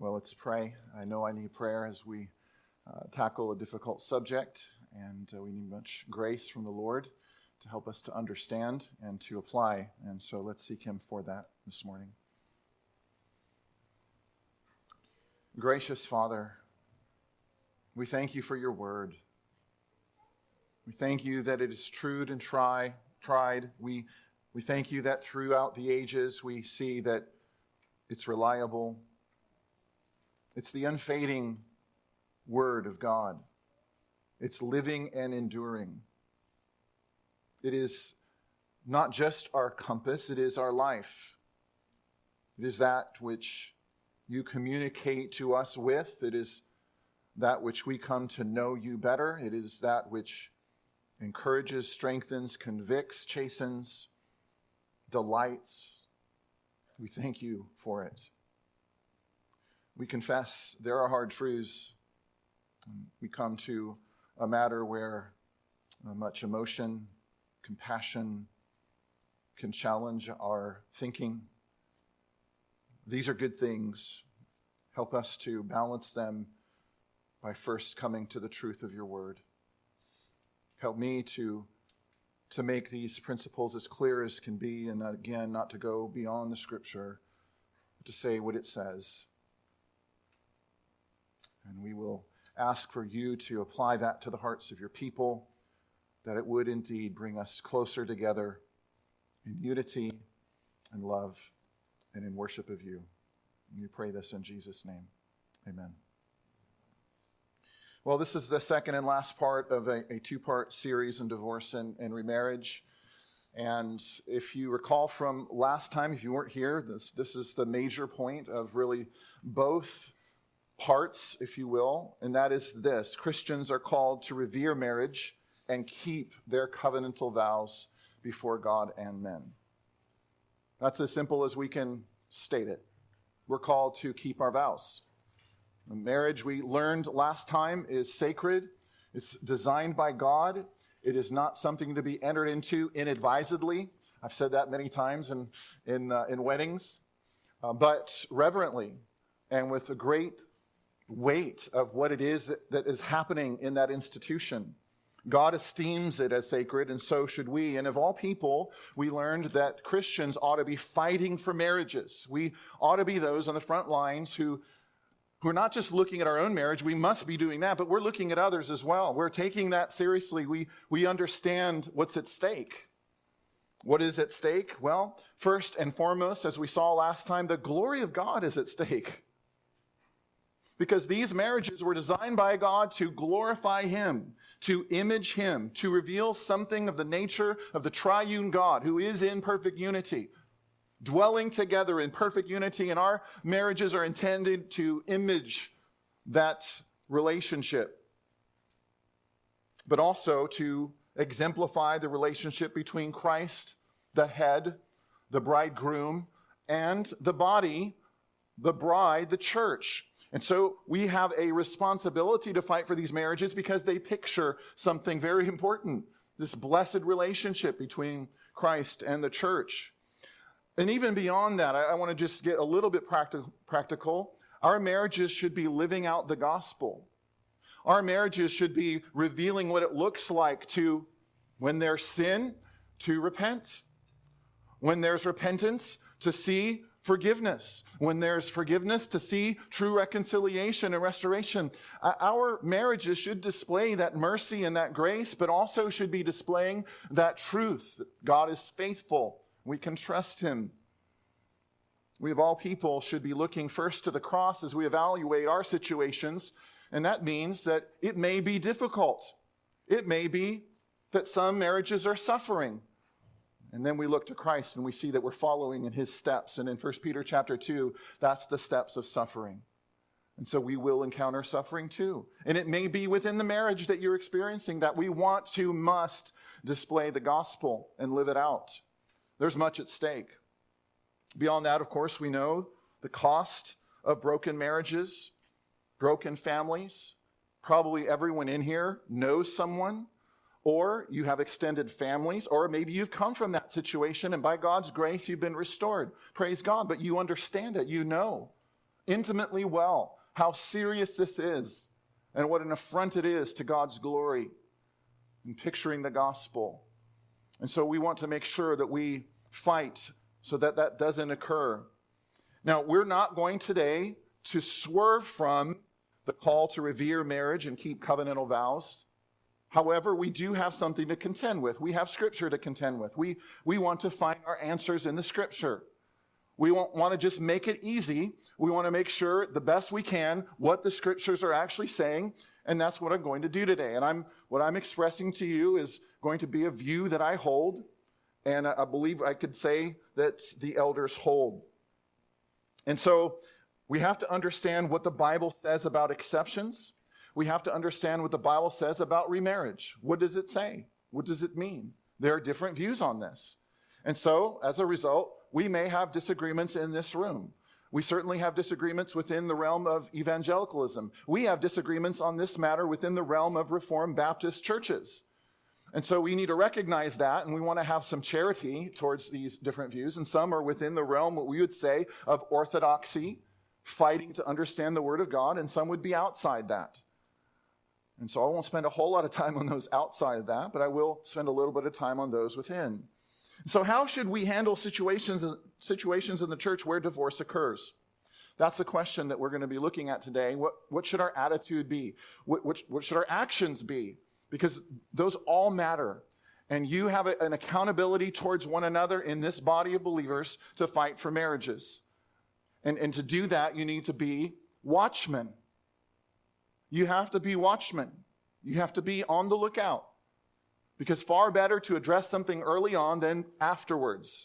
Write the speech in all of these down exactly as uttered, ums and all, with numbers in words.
Well, let's pray. I know I need prayer as we uh, tackle a difficult subject, and uh, we need much grace from the Lord to help us to understand and to apply. And so let's seek Him for that this morning. Gracious Father, we thank You for Your word. We thank You that it is true and try, tried. We, we thank You that throughout the ages we see that it's reliable. It's the unfading Word of God. It's living and enduring. It is not just our compass, it is our life. It is that which You communicate to us with. It is that which we come to know You better. It is that which encourages, strengthens, convicts, chastens, delights. We thank You for it. We confess there are hard truths. We come to a matter where uh, much emotion, compassion can challenge our thinking. These are good things. Help us to balance them by first coming to the truth of Your word. Help me to, to make these principles as clear as can be, and again, not to go beyond the Scripture, but to say what it says. And we will ask for You to apply that to the hearts of Your people, that it would indeed bring us closer together in unity and love and in worship of You. And we pray this in Jesus' name. Amen. Well, this is the second and last part of a, a two-part series on divorce and, and remarriage. And if you recall from last time, if you weren't here, this, this is the major point of really both parts, if you will, and that is this: Christians are called to revere marriage and keep their covenantal vows before God and men. That's as simple as we can state it. We're called to keep our vows. Marriage, we learned last time, is sacred. It's designed by God. It is not something to be entered into inadvisedly. I've said that many times in, in, uh, in weddings, uh, but reverently and with a great weight of what it is that, that is happening in that institution. God esteems it as sacred, and so should we. And of all people, we learned that Christians ought to be fighting for marriages. We ought to be those on the front lines who, who are not just looking at our own marriage. We must be doing that, but we're looking at others as well. We're taking that seriously. We, we understand what's at stake. What is at stake? Well, first and foremost, as we saw last time, the glory of God is at stake. Because these marriages were designed by God to glorify Him, to image Him, to reveal something of the nature of the triune God who is in perfect unity, dwelling together in perfect unity. And our marriages are intended to image that relationship, but also to exemplify the relationship between Christ, the head, the bridegroom, and the body, the bride, the church. And so we have a responsibility to fight for these marriages because they picture something very important, this blessed relationship between Christ and the church. And even beyond that, I, I want to just get a little bit practi- practical. Our marriages should be living out the gospel. Our marriages should be revealing what it looks like to, when there's sin, to repent. When there's repentance, to see forgiveness. When there's forgiveness, to see true reconciliation and restoration. Uh, our marriages should display that mercy and that grace, but also should be displaying that truth, that God is faithful. We can trust Him. We of all people should be looking first to the cross as we evaluate our situations, and that means that it may be difficult. It may be that some marriages are suffering. And then we look to Christ and we see that we're following in His steps. And in First Peter chapter two, that's the steps of suffering. And so we will encounter suffering too. And it may be within the marriage that you're experiencing that we want to, must display the gospel and live it out. There's much at stake. Beyond that, of course, we know the cost of broken marriages, broken families. Probably everyone in here knows someone, or you have extended families, or maybe you've come from that situation and by God's grace you've been restored. Praise God, but you understand it, you know. intimately well how serious this is and what an affront it is to God's glory in picturing the gospel. And so we want to make sure that we fight so that that doesn't occur. Now, we're not going today to swerve from the call to revere marriage and keep covenantal vows. However, we do have something to contend with. We have Scripture to contend with. We, we want to find our answers in the Scripture. We won't want to just make it easy. We want to make sure the best we can what the Scriptures are actually saying, and that's what I'm going to do today. And I'm what I'm expressing to you is going to be a view that I hold, and I believe I could say that the elders hold. And so we have to understand what the Bible says about exceptions. We have to understand what the Bible says about remarriage. What does it say? What does it mean? There are different views on this. And so, as a result, we may have disagreements in this room. We certainly have disagreements within the realm of evangelicalism. We have disagreements on this matter within the realm of Reformed Baptist churches. And so we need to recognize that, and we want to have some charity towards these different views. And some are within the realm, what we would say, of orthodoxy, fighting to understand the Word of God, and some would be outside that. And so I won't spend a whole lot of time on those outside of that, but I will spend a little bit of time on those within. So how should we handle situations, situations in the church where divorce occurs? That's the question that we're going to be looking at today. What, what should our attitude be? What, what, what should our actions be? Because those all matter. And you have a, an accountability towards one another in this body of believers to fight for marriages. And, and to do that, you need to be watchmen. You have to be watchmen. You have to be on the lookout. Because far better to address something early on than afterwards.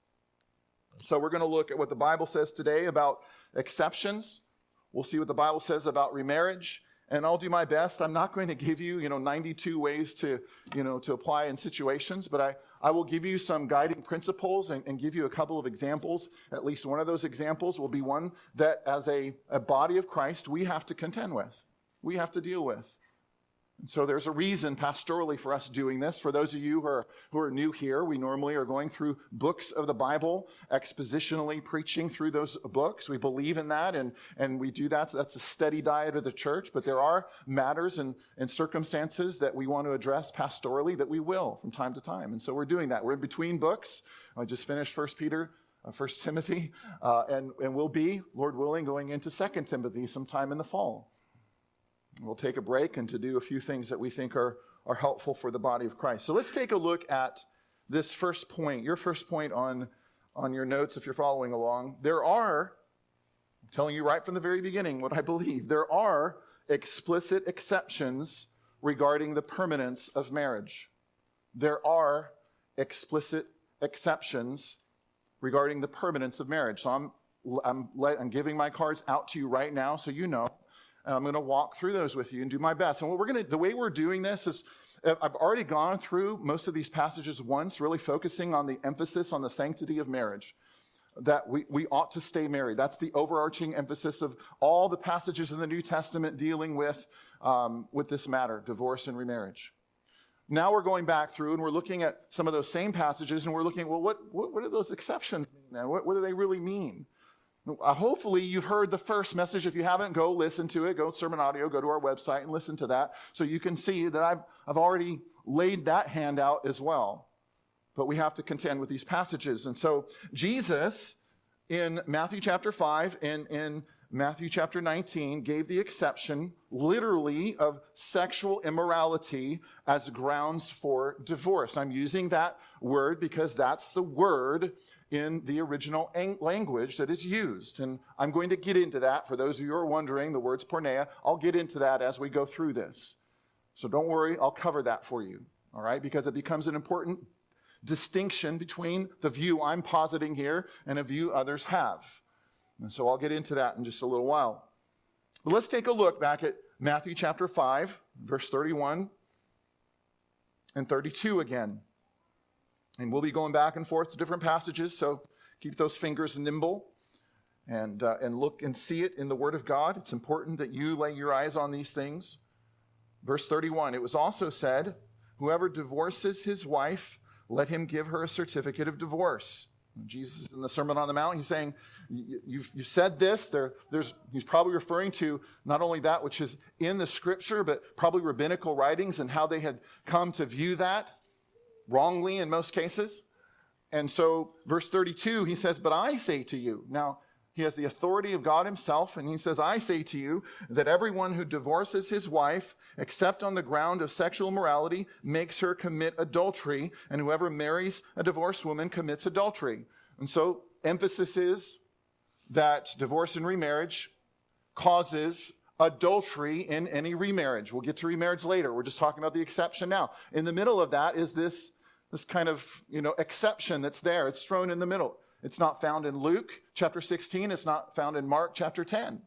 So we're going to look at what the Bible says today about exceptions. We'll see what the Bible says about remarriage. And I'll do my best. I'm not going to give you, you know, ninety-two ways to, you know, to apply in situations, but I, I will give you some guiding principles and, and give you a couple of examples. At least one of those examples will be one that as a, a body of Christ, we have to contend with. We have to deal with. And so there's a reason pastorally for us doing this. For those of you who are, who are new here, we normally are going through books of the Bible, expositionally preaching through those books. We believe in that, and, and we do that. So that's a steady diet of the church. But there are matters and, and circumstances that we want to address pastorally that we will from time to time. And so we're doing that. We're in between books. I just finished First Peter, uh, First Timothy, uh, and, and we'll be, Lord willing, going into Second Timothy sometime in the fall. We'll take a break and to do a few things that we think are, are helpful for the body of Christ. So let's take a look at this first point, your first point on, on your notes if you're following along. There are, I'm telling you right from the very beginning what I believe, there are explicit exceptions regarding the permanence of marriage. There are explicit exceptions regarding the permanence of marriage. So I'm, I'm, I'm giving my cards out to you right now so you know. And I'm going to walk through those with you and do my best. And what we're going to, the way we're doing this is, I've already gone through most of these passages once, really focusing on the emphasis on the sanctity of marriage, that we, we ought to stay married. That's the overarching emphasis of all the passages in the New Testament dealing with, um, with this matter, divorce and remarriage. Now we're going back through and we're looking at some of those same passages and we're looking, well, what, what, what do those exceptions mean then? What, what do they really mean? Uh, hopefully you've heard the first message. If you haven't, go listen to it. Go to Sermon Audio, go to our website and listen to that so you can see that I've, I've already laid that hand out as well. But we have to contend with these passages. And so Jesus in Matthew chapter five and in Matthew chapter nineteen gave the exception literally of sexual immorality as grounds for divorce. I'm using that word because that's the word in the original language that is used. And I'm going to get into that. For those of you who are wondering, the word's porneia. I'll get into that as we go through this. So don't worry, I'll cover that for you, all right? Because it becomes an important distinction between the view I'm positing here and a view others have. And so I'll get into that in just a little while. But let's take a look back at Matthew chapter five, verse thirty-one and thirty-two again. And we'll be going back and forth to different passages, so keep those fingers nimble and, uh, and look and see it in the Word of God. It's important that you lay your eyes on these things. Verse thirty-one, it was also said, whoever divorces his wife, let him give her a certificate of divorce. Jesus is in the Sermon on the Mount. He's saying, you've, you've said this. There, there's, he's probably referring to not only that which is in the Scripture, but probably rabbinical writings and how they had come to view that wrongly in most cases. And so verse thirty-two, he says, but I say to you. Now, he has the authority of God himself, and he says, I say to you that everyone who divorces his wife, except on the ground of sexual immorality, makes her commit adultery, and whoever marries a divorced woman commits adultery. And so emphasis is that divorce and remarriage causes adultery in any remarriage. We'll get to remarriage later. We're just talking about the exception now. In the middle of that is this, this kind of, you know, exception that's there. It's thrown in the middle. It's not found in Luke chapter sixteen. It's not found in Mark chapter ten.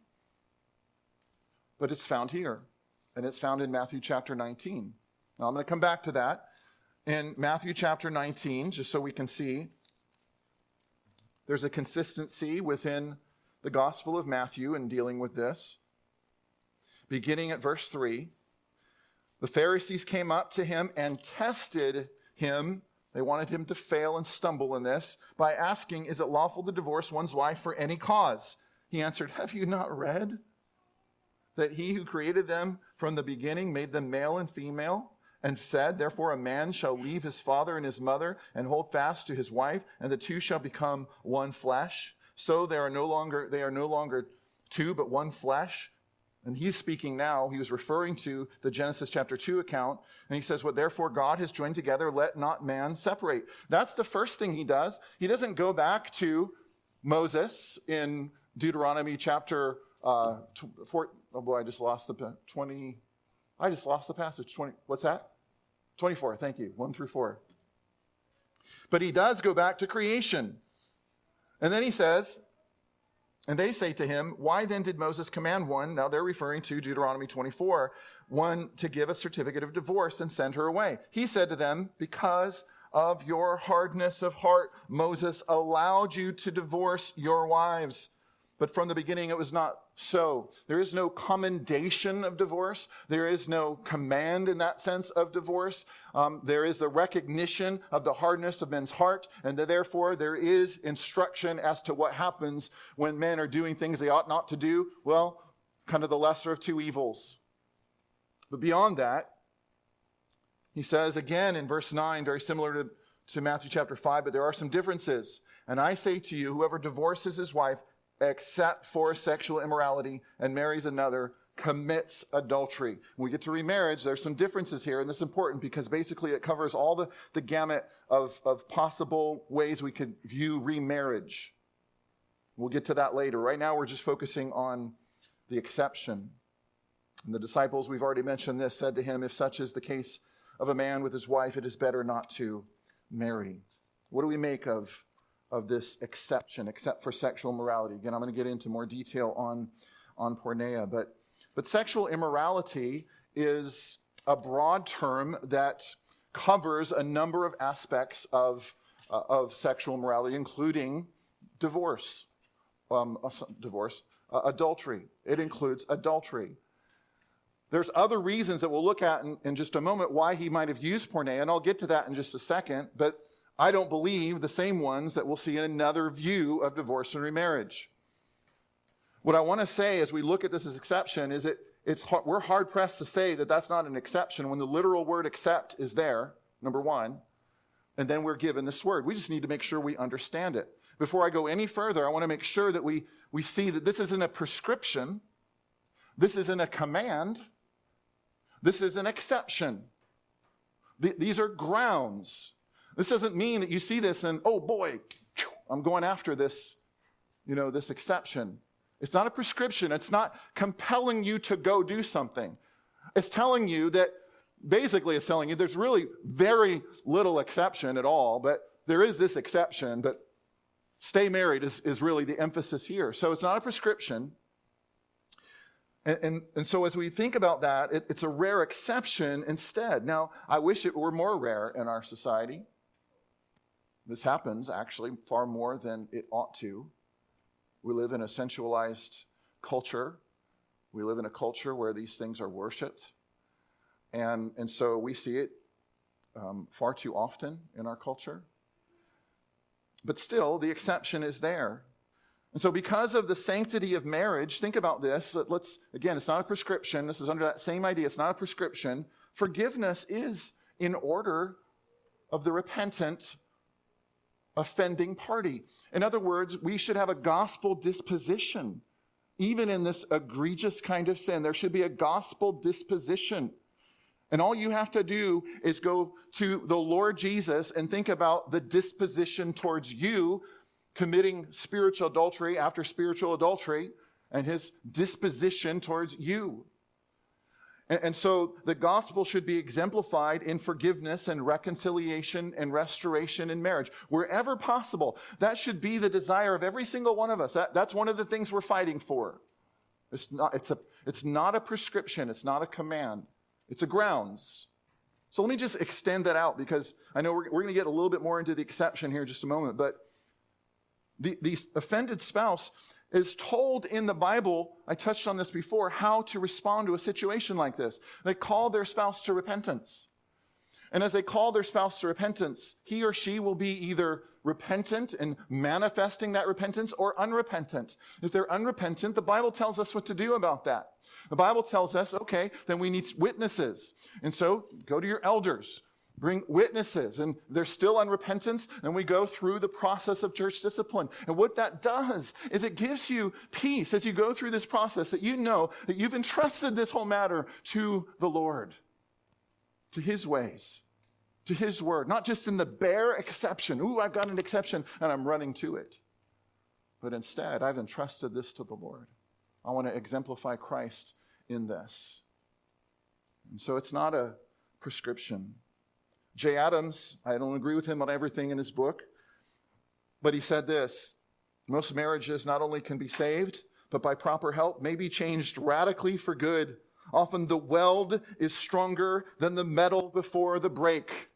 But it's found here. And it's found in Matthew chapter nineteen. Now I'm going to come back to that. In Matthew chapter nineteen, just so we can see, there's a consistency within the Gospel of Matthew in dealing with this. Beginning at verse three, the Pharisees came up to him and tested him. They wanted him to fail and stumble in this by asking, is it lawful to divorce one's wife for any cause? He answered, have you not read that he who created them from the beginning made them male and female, and said, therefore a man shall leave his father and his mother and hold fast to his wife, and the two shall become one flesh. So they are no longer, they are no longer two, but one flesh. And he's speaking now, he was referring to the Genesis chapter two account, and he says, what therefore God has joined together, let not man separate. That's the first thing he does. He doesn't go back to Moses in Deuteronomy chapter uh, four. Oh boy, I just lost the twenty. I just lost the passage. twenty. What's that? twenty-four. Thank you. One through four. But he does go back to creation. And then he says, and they say to him, why then did Moses command one, now they're referring to Deuteronomy twenty-four, one to give a certificate of divorce and send her away? He said to them, because of your hardness of heart, Moses allowed you to divorce your wives. But from the beginning, it was not so. There is no commendation of divorce. There is no command in that sense of divorce. Um, there is the recognition of the hardness of men's heart, and that therefore there is instruction as to what happens when men are doing things they ought not to do. Well, kind of the lesser of two evils. But beyond that, he says again in verse nine, very similar to, to Matthew chapter five, but there are some differences. And I say to you, whoever divorces his wife, except for sexual immorality, and marries another, commits adultery. When we get to remarriage, there's some differences here, and this is important because basically it covers all the, the gamut of, of possible ways we could view remarriage. We'll get to that later. Right now, we're just focusing on the exception. And the disciples, we've already mentioned this, said to him, if such is the case of a man with his wife, it is better not to marry. What do we make of of this exception, except for sexual immorality? Again, I'm going to get into more detail on, on porneia, but, but sexual immorality is a broad term that covers a number of aspects of, uh, of sexual immorality, including divorce, um, uh, divorce, uh, adultery. It includes adultery. There's other reasons that we'll look at in, in just a moment why he might have used porneia, and I'll get to that in just a second, but I don't believe the same ones that we'll see in another view of divorce and remarriage. What I want to say as we look at this as exception is it, it's we're hard-pressed to say that that's not an exception when the literal word accept is there, number one, and then we're given this word. We just need to make sure we understand it. Before I go any further, I want to make sure that we, we see that this isn't a prescription, this isn't a command, this is an exception. Th- these are grounds. This doesn't mean that you see this and, oh boy, I'm going after this, you know, this exception. It's not a prescription. It's not compelling you to go do something. It's telling you that, basically it's telling you there's really very little exception at all, but there is this exception, but stay married is, is really the emphasis here. So it's not a prescription. And, and, and so as we think about that, it, it's a rare exception instead. Now, I wish it were more rare in our society. This happens, actually, far more than it ought to. We live in a sensualized culture. We live in a culture where these things are worshipped. And, and so we see it um, far too often in our culture. But still, the exception is there. And so because of the sanctity of marriage, think about this. Let's, again, it's not a prescription. This is under that same idea. It's not a prescription. Forgiveness is in order of the repentant, offending party. In other words, we should have a gospel disposition. Even in this egregious kind of sin, there should be a gospel disposition. And all you have to do is go to the Lord Jesus and think about the disposition towards you committing spiritual adultery after spiritual adultery and his disposition towards you. And, and so the gospel should be exemplified in forgiveness and reconciliation and restoration in marriage. Wherever possible, that should be the desire of every single one of us. That, that's one of the things we're fighting for. It's not, it's a, it's not a prescription. It's not a command. It's a grounds. So let me just extend that out because I know we're, we're going to get a little bit more into the exception here in just a moment, but The, the offended spouse is told in the Bible, I touched on this before, how to respond to a situation like this. They call their spouse to repentance. And as they call their spouse to repentance, he or she will be either repentant and manifesting that repentance or unrepentant. If they're unrepentant, the Bible tells us what to do about that. The Bible tells us, okay, then we need witnesses. And so go to your elders. Bring witnesses, and they're still unrepentant, and we go through the process of church discipline. And what that does is it gives you peace as you go through this process, that you know that you've entrusted this whole matter to the Lord, to his ways, to his word, not just in the bare exception. Ooh, I've got an exception, and I'm running to it. But instead, I've entrusted this to the Lord. I want to exemplify Christ in this. And so it's not a prescription. Jay Adams, I don't agree with him on everything in his book, but he said this: most marriages not only can be saved, but by proper help may be changed radically for good. Often the weld is stronger than the metal before the break.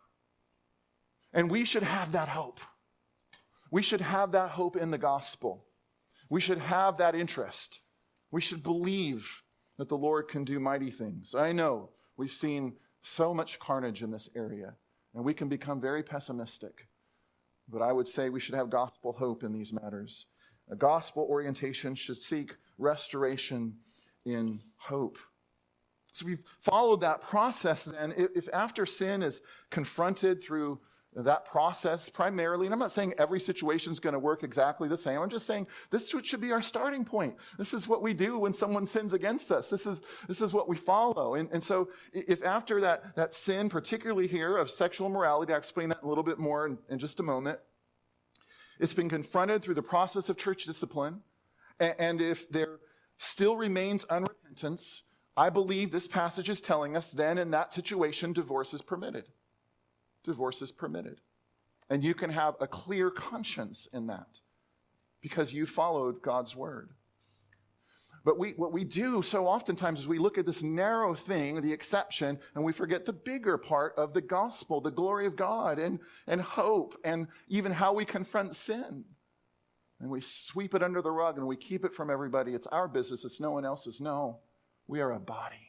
And we should have that hope. We should have that hope in the gospel. We should have that interest. We should believe that the Lord can do mighty things. I know we've seen so much carnage in this area, and we can become very pessimistic. But I would say we should have gospel hope in these matters. A gospel orientation should seek restoration in hope. So we've followed that process then. If after sin is confronted through that process primarily, and I'm not saying every situation is going to work exactly the same. I'm just saying this should be our starting point. This is what we do when someone sins against us. This is this is what we follow. And, and so if after that, that sin, particularly here of sexual immorality, I'll explain that a little bit more in, in just a moment, it's been confronted through the process of church discipline, and, and if there still remains unrepentance, I believe this passage is telling us then in that situation, divorce is permitted. Divorce is permitted. And you can have a clear conscience in that because you followed God's word. But we, what we do so oftentimes is we look at this narrow thing, the exception, and we forget the bigger part of the gospel, the glory of God and, and hope, and even how we confront sin. And we sweep it under the rug and we keep it from everybody. It's our business. It's no one else's. No, we are a body.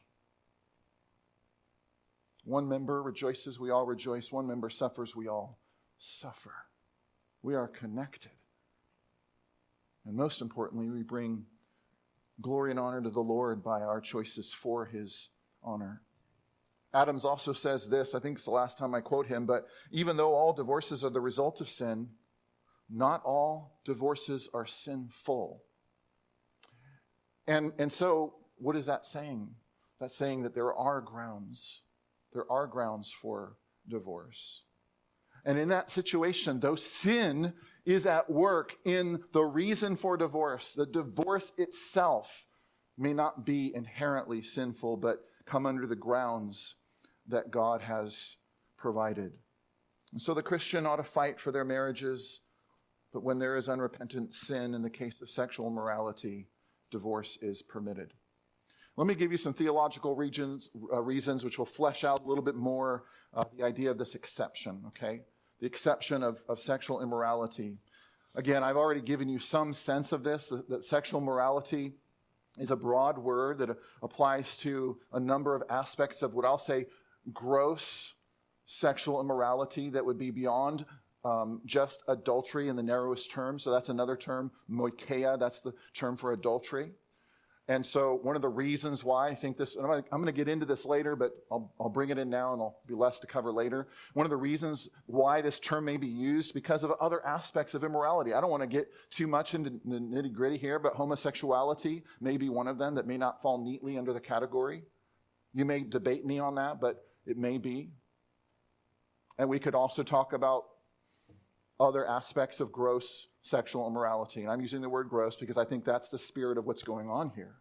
One member rejoices, we all rejoice. One member suffers, we all suffer. We are connected. And most importantly, we bring glory and honor to the Lord by our choices for his honor. Adams also says this, I think it's the last time I quote him, but even though all divorces are the result of sin, not all divorces are sinful. And, and so, what is that saying? That's saying that there are grounds. There are grounds for divorce. And in that situation, though sin is at work in the reason for divorce, the divorce itself may not be inherently sinful, but come under the grounds that God has provided. And so the Christian ought to fight for their marriages, but when there is unrepentant sin in the case of sexual immorality, divorce is permitted. Let me give you some theological regions, uh, reasons which will flesh out a little bit more uh, the idea of this exception, okay? The exception of, of sexual immorality. Again, I've already given you some sense of this, that, that sexual morality is a broad word that uh, applies to a number of aspects of what I'll say gross sexual immorality that would be beyond um, just adultery in the narrowest term. So that's another term, moikeia, that's the term for adultery. And so one of the reasons why I think this, and I'm going to get into this later, but I'll, I'll bring it in now and I'll be less to cover later. One of the reasons why this term may be used because of other aspects of immorality. I don't want to get too much into the nitty gritty here, but homosexuality may be one of them that may not fall neatly under the category. You may debate me on that, but it may be. And we could also talk about other aspects of gross sexual immorality. And I'm using the word gross because I think that's the spirit of what's going on here.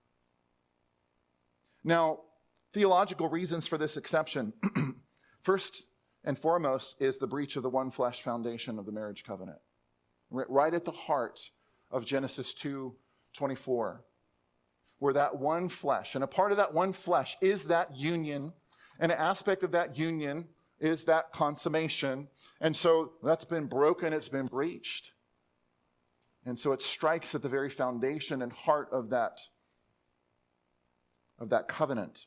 Now, theological reasons for this exception. First and foremost is the breach of the one flesh foundation of the marriage covenant. Right at the heart of Genesis two twenty-four, where that one flesh, and a part of that one flesh is that union, and an aspect of that union is that consummation. And so that's been broken, it's been breached. And so it strikes at the very foundation and heart of that, of that covenant.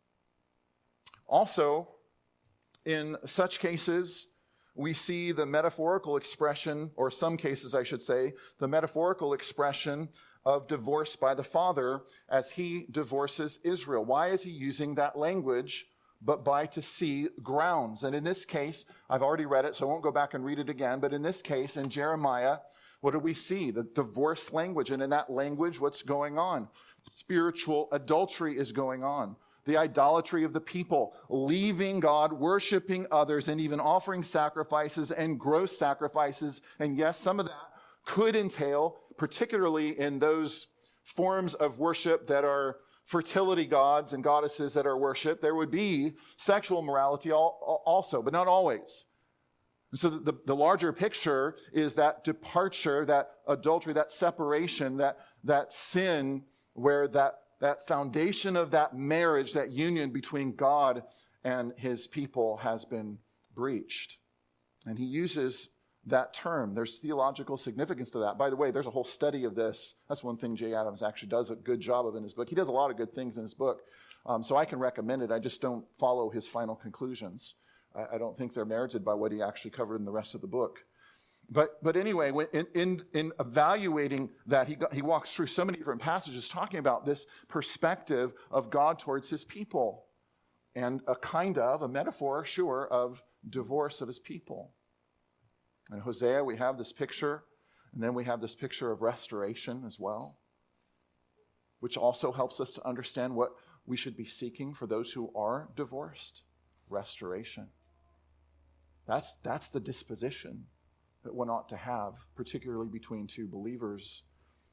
Also, in such cases, we see the metaphorical expression, or some cases I should say, the metaphorical expression of divorce by the father as he divorces Israel. Why is he using that language? But by to see grounds. And in this case, I've already read it, so I won't go back and read it again. But in this case, in Jeremiah, what do we see? The divorce language. And in that language, what's going on? Spiritual adultery is going on. The idolatry of the people, leaving God, worshiping others, and even offering sacrifices and gross sacrifices. And yes, some of that could entail, particularly in those forms of worship that are fertility gods and goddesses that are worshipped, there would be sexual morality also, but not always. So the, the larger picture is that departure, that adultery, that separation, that, that sin, where that, that foundation of that marriage, that union between God and his people has been breached. And he uses that term. There's theological significance to that. By the way, there's a whole study of this. That's one thing Jay Adams actually does a good job of in his book. He does a lot of good things in his book. Um, so I can recommend it. I just don't follow his final conclusions. I, I don't think they're merited by what he actually covered in the rest of the book. But but anyway, when, in, in, in evaluating that, he, got, he walks through so many different passages talking about this perspective of God towards his people. And a kind of, a metaphor, sure, of divorce of his people. In Hosea, we have this picture, and then we have this picture of restoration as well, which also helps us to understand what we should be seeking for those who are divorced. Restoration. That's, that's the disposition that one ought to have, particularly between two believers.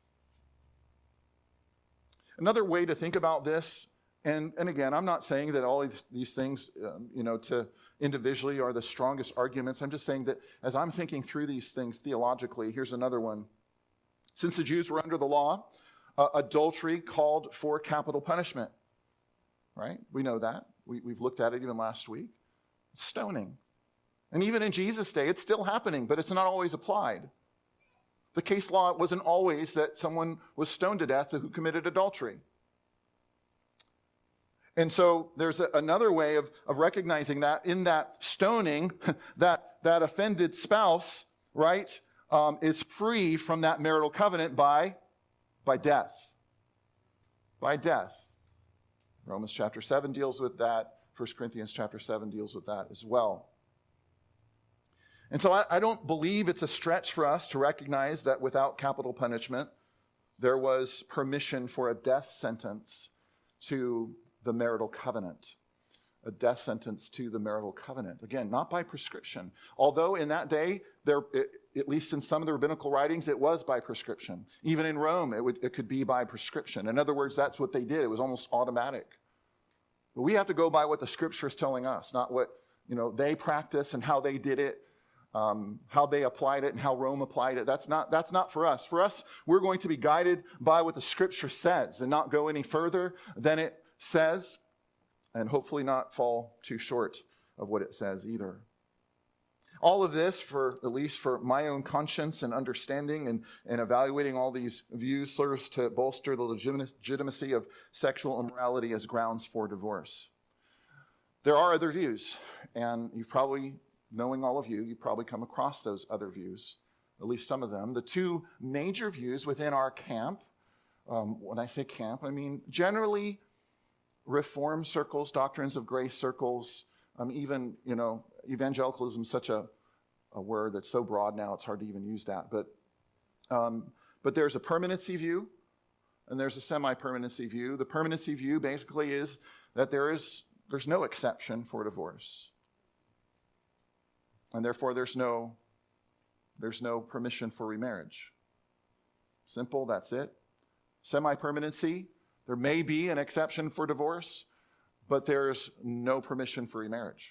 Another way to think about this, and, and again, I'm not saying that all of these things, um, you know, to individually are the strongest arguments. I'm just saying that as I'm thinking through these things theologically, here's another one. Since the Jews were under the law, uh, adultery called for capital punishment, right? We know that. We, we've looked at it even last week. Stoning. And even in Jesus' day, it's still happening, but it's not always applied. The case law wasn't always that someone was stoned to death who committed adultery. And so there's a, another way of, of recognizing that in that stoning, that, that offended spouse, right, um, is free from that marital covenant by, by death. By death. Romans chapter seven deals with that. First Corinthians chapter seven deals with that as well. And so I, I don't believe it's a stretch for us to recognize that without capital punishment, there was permission for a death sentence to the marital covenant. A death sentence to the marital covenant. Again, not by prescription. Although in that day, there, it, at least in some of the rabbinical writings, it was by prescription. Even in Rome, it, would, it could be by prescription. In other words, that's what they did. It was almost automatic. But we have to go by what the Scripture is telling us, not what you know they practice and how they did it, um, how they applied it and how Rome applied it. That's not, that's not for us. For us, we're going to be guided by what the Scripture says and not go any further than it says, and hopefully not fall too short of what it says either. All of this, for at least for my own conscience and understanding and, and evaluating all these views, serves to bolster the legitimacy of sexual immorality as grounds for divorce. There are other views, and you've probably knowing all of you, you probably come across those other views, at least some of them. The two major views within our camp, um, when I say camp, I mean generally Reform circles, doctrines of grace circles, um, even, you know, evangelicalism is such a, a word that's so broad now it's hard to even use that. But, um, but there's a permanency view and there's a semi-permanency view. The permanency view basically is that there is there's no exception for divorce. And therefore there's no there's no permission for remarriage. Simple, that's it. Semi-permanency, there may be an exception for divorce, but there's no permission for remarriage.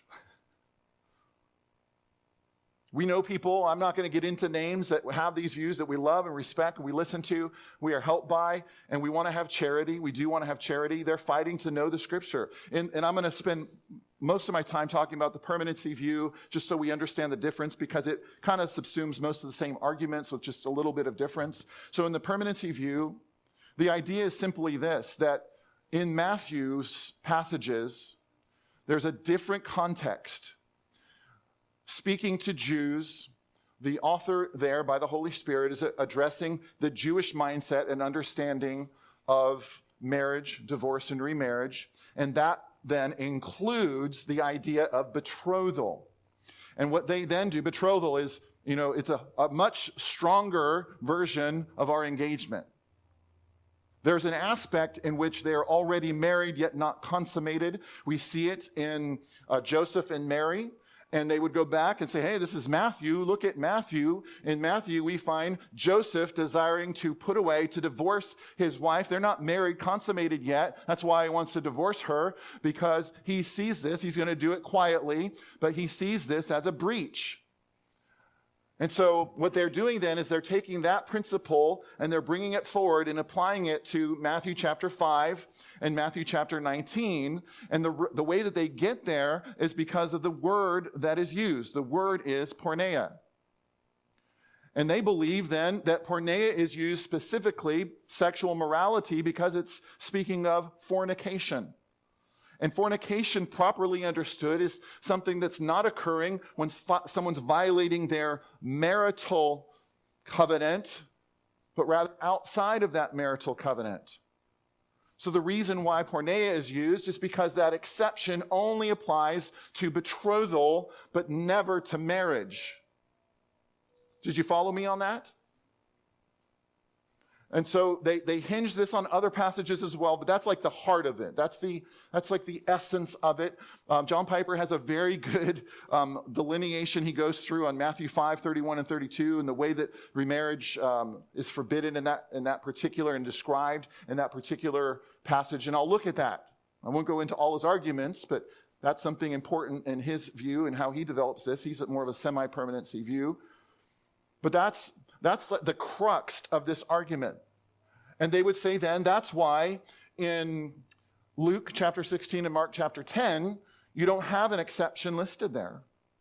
We know people, I'm not going to get into names, that have these views that we love and respect and we listen to, we are helped by, and we want to have charity. We do want to have charity. They're fighting to know the Scripture. And, and I'm going to spend most of my time talking about the permanency view just so we understand the difference, because it kind of subsumes most of the same arguments with just a little bit of difference. So in the permanency view, the idea is simply this, that in Matthew's passages, there's a different context. Speaking to Jews, the author there by the Holy Spirit is addressing the Jewish mindset and understanding of marriage, divorce, and remarriage. And that then includes the idea of betrothal. And what they then do, betrothal is, you know, it's a, a much stronger version of our engagement. There's an aspect in which they are already married yet not consummated. We see it in uh, Joseph and Mary. And they would go back and say, hey, this is Matthew. Look at Matthew. In Matthew, we find Joseph desiring to put away, to divorce his wife. They're not married, consummated yet. That's why he wants to divorce her, because he sees this. He's going to do it quietly, but he sees this as a breach. And so what they're doing then is they're taking that principle and they're bringing it forward and applying it to Matthew chapter five and Matthew chapter nineteen. And the, the way that they get there is because of the word that is used. The word is porneia. And they believe then that porneia is used specifically sexual morality because it's speaking of fornication. And fornication, properly understood, is something that's not occurring when someone's violating their marital covenant, but rather outside of that marital covenant. So the reason why porneia is used is because that exception only applies to betrothal, but never to marriage. Did you follow me on that? And so they, they hinge this on other passages as well, but that's like the heart of it. That's the that's like the essence of it. Um, John Piper has a very good um, delineation he goes through on Matthew five, thirty-one and thirty-two, and the way that remarriage um, is forbidden in that in that particular and described in that particular passage. And I'll look at that. I won't go into all his arguments, but that's something important in his view and how he develops this. He's more of a semi-permanency view. But that's That's the crux of this argument. And they would say then that's why in Luke chapter sixteen and Mark chapter ten, you don't have an exception listed there.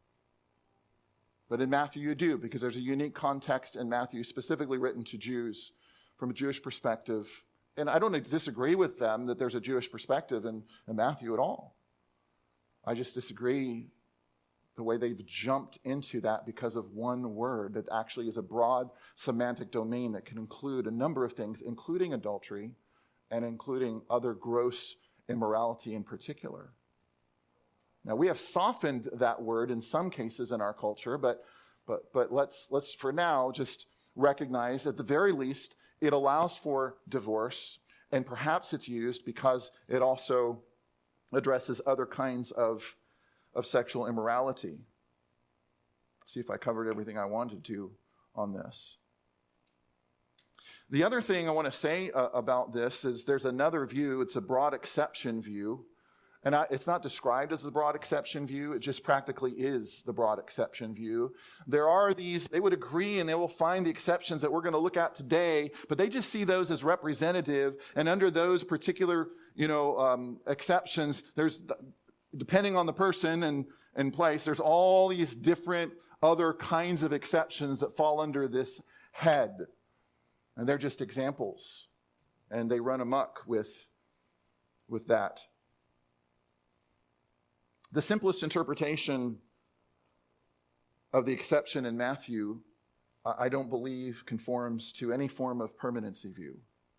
But in Matthew you do, because there's a unique context in Matthew specifically written to Jews from a Jewish perspective. And I don't disagree with them that there's a Jewish perspective in, in Matthew at all. I just disagree the way they've jumped into that because of one word that actually is a broad semantic domain that can include a number of things, including adultery and including other gross immorality in particular. Now, we have softened that word in some cases in our culture, but but but let's let's for now just recognize at the very least it allows for divorce, and perhaps it's used because it also addresses other kinds of of sexual immorality. See if I covered everything I wanted to on this. The other thing I want to say uh, about this is there's another view. It's a broad exception view. And I, it's not described as the broad exception view. It just practically is the broad exception view. There are these, they would agree and they will find the exceptions that we're going to look at today, but they just see those as representative. And under those particular, you know, um, exceptions, there's depending on the person and, and place, there's all these different other kinds of exceptions that fall under this head. And they're just examples. And they run amok with, with that. The simplest interpretation of the exception in Matthew, I don't believe conforms to any form of permanency view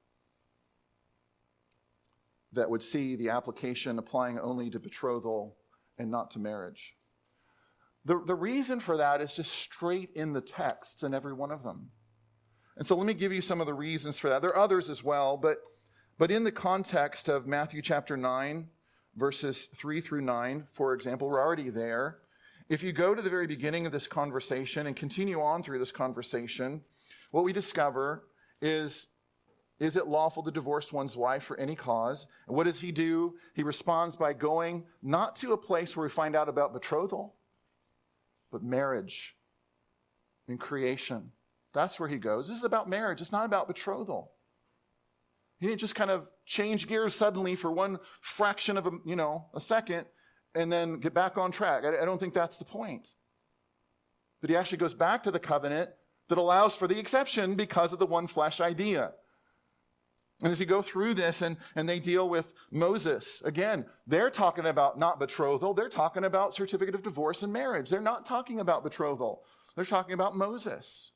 that would see the application applying only to betrothal and not to marriage. The, the reason for that is just straight in the texts in every one of them. And so let me give you some of the reasons for that. There are others as well, but, but in the context of Matthew chapter nine, verses three through nine, for example, we're already there. If you go to the very beginning of this conversation and continue on through this conversation, what we discover is, is it lawful to divorce one's wife for any cause? And what does he do? He responds by going not to a place where we find out about betrothal, but marriage and creation. That's where he goes. This is about marriage. It's not about betrothal. He didn't just kind of change gears suddenly for one fraction of a, you know, a second and then get back on track. I, I don't think that's the point. But he actually goes back to the covenant that allows for the exception because of the one flesh idea. And as you go through this and, and they deal with Moses, again, they're talking about not betrothal. They're talking about certificate of divorce and marriage. They're not talking about betrothal. They're talking about Moses.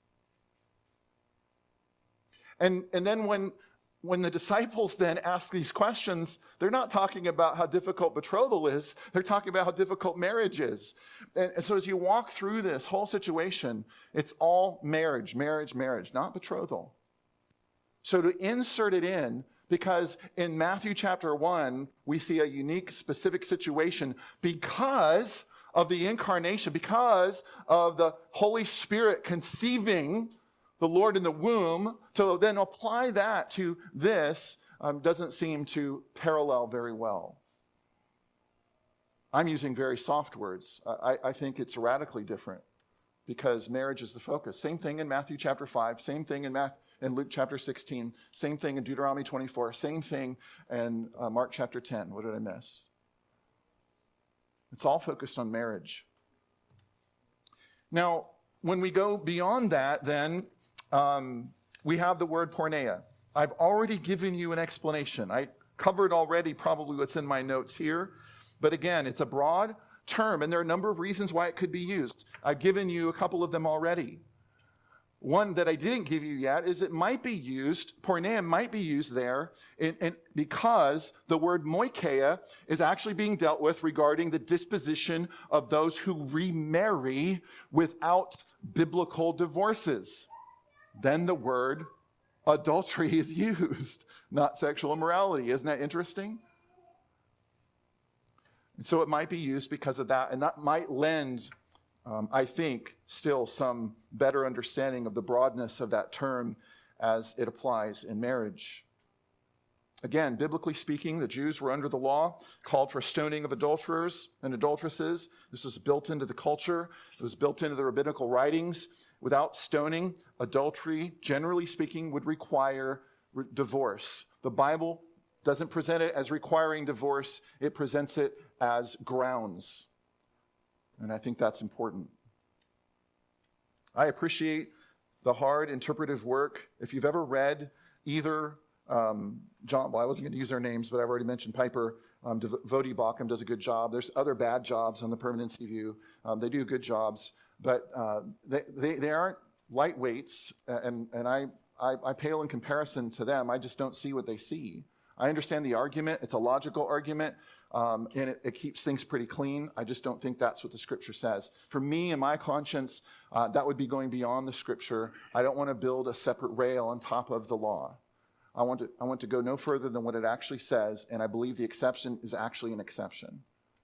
And, and then when, when the disciples then ask these questions, they're not talking about how difficult betrothal is. They're talking about how difficult marriage is. And, and so as you walk through this whole situation, it's all marriage, marriage, marriage, not betrothal. So to insert it in, because in Matthew chapter one, we see a unique, specific situation because of the incarnation, because of the Holy Spirit conceiving the Lord in the womb, to then apply that to this um, doesn't seem to parallel very well. I'm using very soft words. I, I think it's radically different because marriage is the focus. Same thing in Matthew chapter five, same thing in Matthew. In Luke chapter sixteen, same thing in Deuteronomy twenty-four, same thing in uh, Mark chapter ten. What did I miss? It's all focused on marriage. Now, when we go beyond that, then um, we have the word porneia. I've already given you an explanation. I covered already probably what's in my notes here. But again, it's a broad term, and there are a number of reasons why it could be used. I've given you a couple of them already. One that I didn't give you yet is it might be used, porneia might be used there in, in, because the word moikeia is actually being dealt with regarding the disposition of those who remarry without biblical divorces. Then the word adultery is used, not sexual immorality. Isn't that interesting? And so it might be used because of that, and that might lend Um, I think, still some better understanding of the broadness of that term as it applies in marriage. Again, biblically speaking, the Jews were under the law, called for stoning of adulterers and adulteresses. This was built into the culture. It was built into the rabbinical writings. Without stoning, adultery, generally speaking, would require re- divorce. The Bible doesn't present it as requiring divorce. It presents it as grounds. And I think that's important. I appreciate the hard interpretive work. If you've ever read either um, John, well, I wasn't going to use their names, but I've already mentioned Piper. Um, Vodi Bakum does a good job. There's other bad jobs on the permanency view. Um, they do good jobs, but uh, they, they they aren't lightweights, and and I, I I pale in comparison to them. I just don't see what they see. I understand the argument. It's a logical argument. Um, and it, it keeps things pretty clean. I just don't think that's what the Scripture says. For me and my conscience, uh, that would be going beyond the Scripture. I don't want to build a separate rail on top of the law. I want to, I want to go no further than what it actually says, and I believe the exception is actually an exception.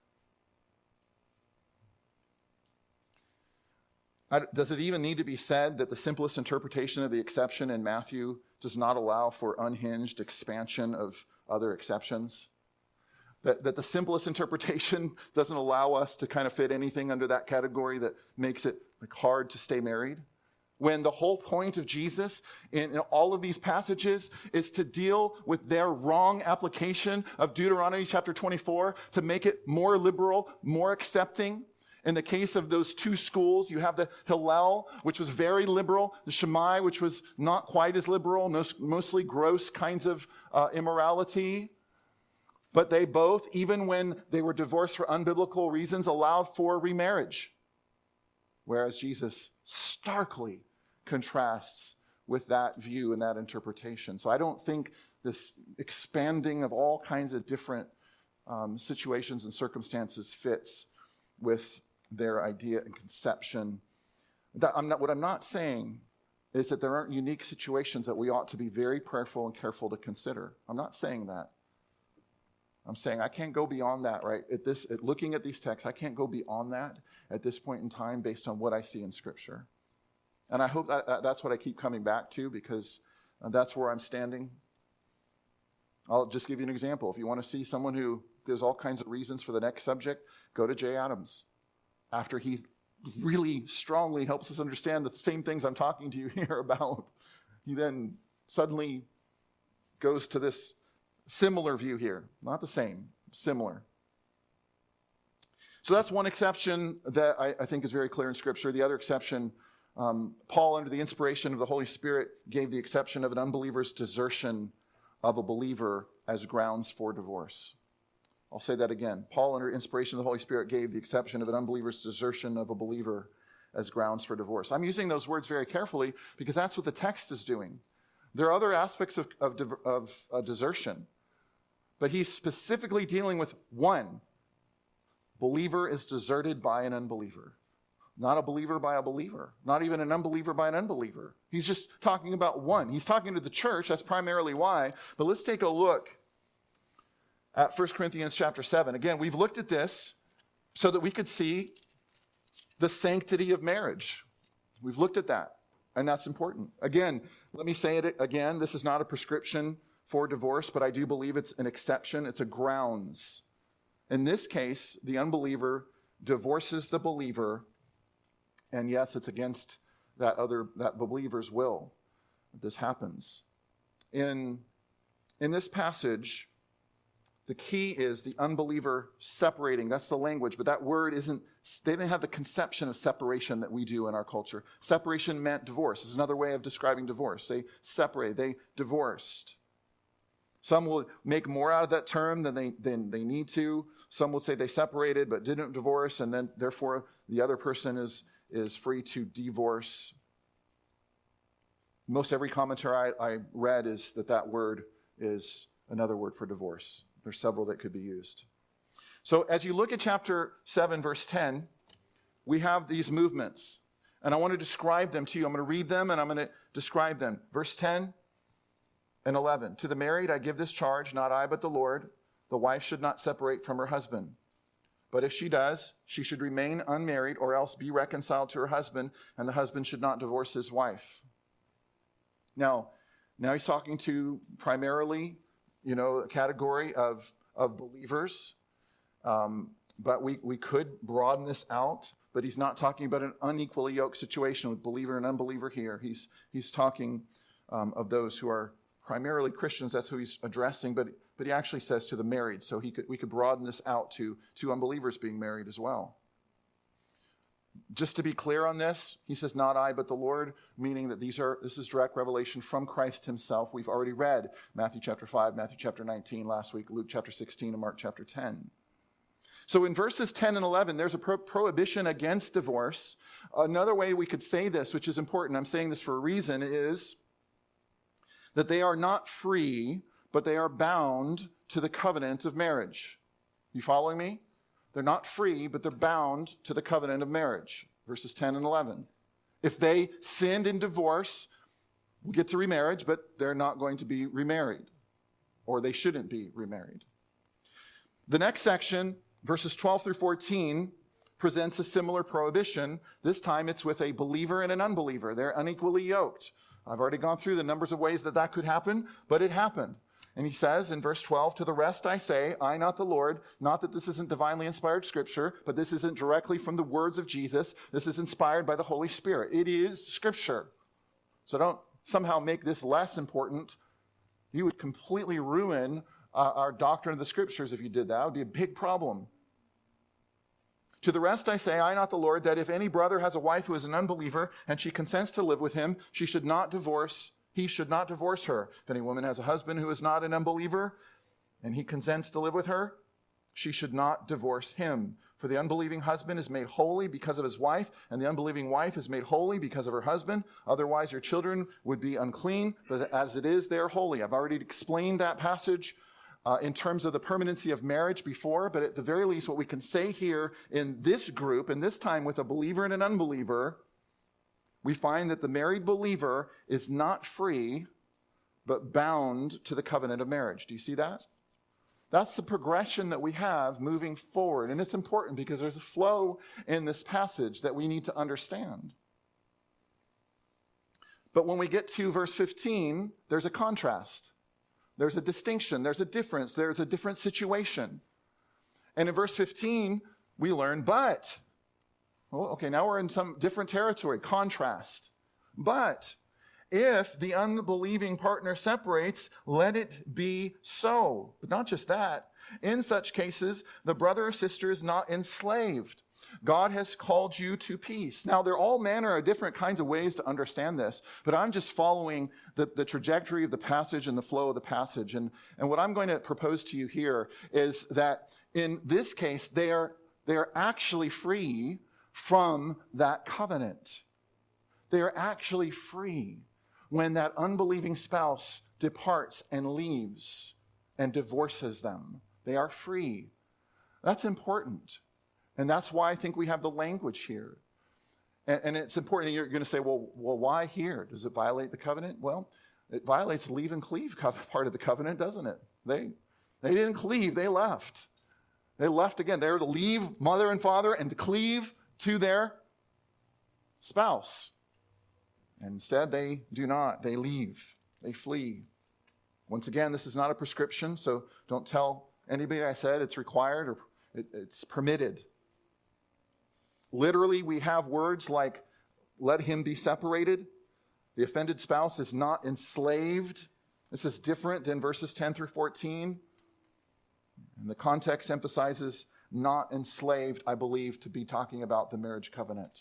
I, does it even need to be said that the simplest interpretation of the exception in Matthew does not allow for unhinged expansion of other exceptions? That, that the simplest interpretation doesn't allow us to kind of fit anything under that category that makes it like hard to stay married? When the whole point of Jesus in, in all of these passages is to deal with their wrong application of Deuteronomy chapter twenty-four, to make it more liberal, more accepting. In the case of those two schools, you have the Hillel, which was very liberal, the Shammai, which was not quite as liberal, mostly gross kinds of uh, immorality. But they both, even when they were divorced for unbiblical reasons, allowed for remarriage. whereas Jesus starkly contrasts with that view and that interpretation. So I don't think this expanding of all kinds of different um, situations and circumstances fits with their idea and conception. That I'm not, what I'm not saying is that there aren't unique situations that we ought to be very prayerful and careful to consider. I'm not saying that. I'm saying I can't go beyond that, right? At this, at looking at these texts, I can't go beyond that at this point in time based on what I see in Scripture. And I hope that, that that's what I keep coming back to, because uh, that's where I'm standing. I'll just give you an example. If you want to see someone who gives all kinds of reasons for the next subject, go to Jay Adams. After he really strongly helps us understand the same things I'm talking to you here about, he then suddenly goes to this similar view here. Not the same, similar. So that's one exception that I, I think is very clear in Scripture. The other exception, um, Paul, under the inspiration of the Holy Spirit, gave the exception of an unbeliever's desertion of a believer as grounds for divorce. I'll say that again. Paul, under inspiration of the Holy Spirit, gave the exception of an unbeliever's desertion of a believer as grounds for divorce. I'm using those words very carefully because that's what the text is doing. There are other aspects of, of, of uh, desertion, but he's specifically dealing with one. Believer is deserted by an unbeliever. Not a believer by a believer. Not even an unbeliever by an unbeliever. He's just talking about one. He's talking to the church. That's primarily why. But let's take a look at First Corinthians chapter seven. Again, we've looked at this so that we could see the sanctity of marriage. We've looked at that, and that's important. Again, let me say it again. This is not a prescription for divorce, but I do believe it's an exception. It's a grounds. In this case, the unbeliever divorces the believer, and yes, it's against that other that believer's will that this happens. In, in this passage, the key is the unbeliever separating. That's the language, but that word isn't, they didn't have the conception of separation that we do in our culture. Separation meant divorce. It's another way of describing divorce. They separated, they divorced. Some will make more out of that term than they, than they need to. Some will say they separated but didn't divorce, and then therefore the other person is, is free to divorce. Most every commentary I, I read is that that word is another word for divorce. There's several that could be used. So as you look at chapter seven, verse ten, we have these movements. And I want to describe them to you. I'm going to read them and I'm going to describe them. Verse ten and eleven. To the married I give this charge, not I but the Lord. The wife should not separate from her husband. But if she does, she should remain unmarried or else be reconciled to her husband, and the husband should not divorce his wife. Now, now he's talking to primarily, you know, a category of, of believers. Um, but we, we could broaden this out, but he's not talking about an unequally yoked situation with believer and unbeliever here. He's, he's talking um, of those who are primarily Christians. That's who he's addressing, but, but he actually says to the married. So he could, we could broaden this out to, to unbelievers being married as well. Just to be clear on this, he says, not I, but the Lord, meaning that these are this is direct revelation from Christ himself. We've already read Matthew chapter five, Matthew chapter nineteen last week, Luke chapter sixteen, and Mark chapter ten. So in verses ten and eleven, there's a pro- prohibition against divorce. Another way we could say this, which is important, I'm saying this for a reason, is that they are not free, but they are bound to the covenant of marriage. You following me? They're not free, but they're bound to the covenant of marriage. Verses ten and eleven. If they sinned in divorce, we'll get to remarriage, but they're not going to be remarried. Or they shouldn't be remarried. The next section, verses twelve through fourteen, presents a similar prohibition. This time it's with a believer and an unbeliever. They're unequally yoked. I've already gone through the numbers of ways that that could happen, but it happened. And he says in verse twelve, to the rest I say, I, not the Lord, not that this isn't divinely inspired scripture, but this isn't directly from the words of Jesus. This is inspired by the Holy Spirit. It is scripture. So don't somehow make this less important. You would completely ruin uh, our doctrine of the scriptures if you did that. It would be a big problem. To the rest I say, I, not the Lord, that if any brother has a wife who is an unbeliever and she consents to live with him, she should not divorce He should not divorce her. If any woman has a husband who is not an unbeliever and he consents to live with her, she should not divorce him. For the unbelieving husband is made holy because of his wife, and the unbelieving wife is made holy because of her husband. Otherwise, your children would be unclean, but as it is, they are holy. I've already explained that passage uh, in terms of the permanency of marriage before, but at the very least, what we can say here in this group, and this time with a believer and an unbeliever, we find that the married believer is not free, but bound to the covenant of marriage. Do you see that? That's the progression that we have moving forward. And it's important because there's a flow in this passage that we need to understand. But when we get to verse fifteen, there's a contrast. There's a distinction. There's a difference. There's a different situation. And in verse fifteen, we learn, but. Well, okay, now we're in some different territory, contrast. But if the unbelieving partner separates, let it be so. But not just that. In such cases, the brother or sister is not enslaved. God has called you to peace. Now, there are all manner of different kinds of ways to understand this, but I'm just following the, the trajectory of the passage and the flow of the passage. And, and what I'm going to propose to you here is that in this case, they are, they are actually free from that covenant. They are actually free when that unbelieving spouse departs and leaves and divorces them. They are free. That's important. And that's why I think we have the language here. And, and it's important. You're going to say, well, well, why here? Does it violate the covenant? Well, it violates the leave and cleave part of the covenant, doesn't it? They, they didn't cleave. They left. They left again. They were to leave mother and father and to cleave to their spouse. And instead, they do not. They leave. They flee. Once again, this is not a prescription, so don't tell anybody I said it's required or it, it's permitted. Literally, we have words like, let him be separated. The offended spouse is not enslaved. This is different than verses ten through fourteen. And the context emphasizes not enslaved, I believe, to be talking about the marriage covenant.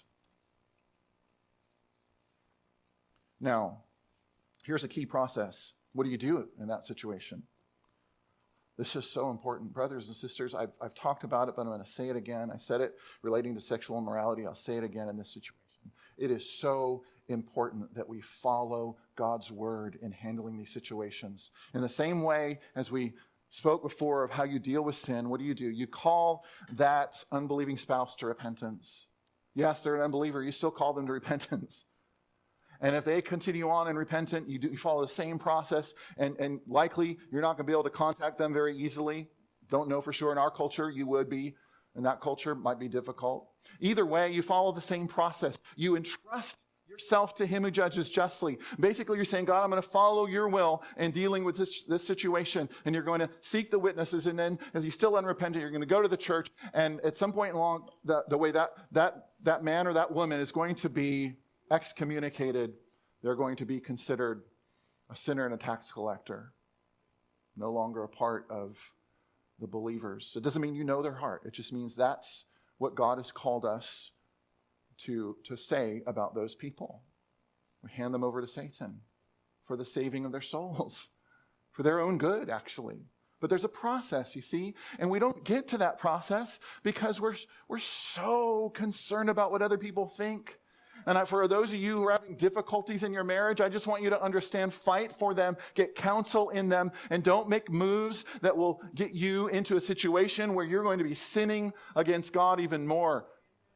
Now, here's a key process. What do you do in that situation? This is so important. Brothers and sisters, I've, I've talked about it, but I'm going to say it again. I said it relating to sexual immorality. I'll say it again in this situation. It is so important that we follow God's word in handling these situations. In the same way as we spoke before of how you deal with sin, what do you do? You call that unbelieving spouse to repentance. Yes, they're an unbeliever. You still call them to repentance. And if they continue on in repentant, you, do, you follow the same process, and, and likely you're not going to be able to contact them very easily. Don't know for sure. In our culture, you would be. In that culture, it might be difficult. Either way, you follow the same process. You entrust yourself to him who judges justly. Basically, you're saying, God, I'm going to follow your will in dealing with this, this situation. And you're going to seek the witnesses. And then if he's still unrepentant, you're going to go to the church. And at some point along the, the way that, that, that man or that woman is going to be excommunicated, they're going to be considered a sinner and a tax collector, no longer a part of the believers. It doesn't mean you know their heart. It just means that's what God has called us to, to say about those people. We hand them over to Satan for the saving of their souls, for their own good, actually. But there's a process, you see, and we don't get to that process because we're, we're so concerned about what other people think. And I, for those of you who are having difficulties in your marriage, I just want you to understand, fight for them, get counsel in them, and don't make moves that will get you into a situation where you're going to be sinning against God even more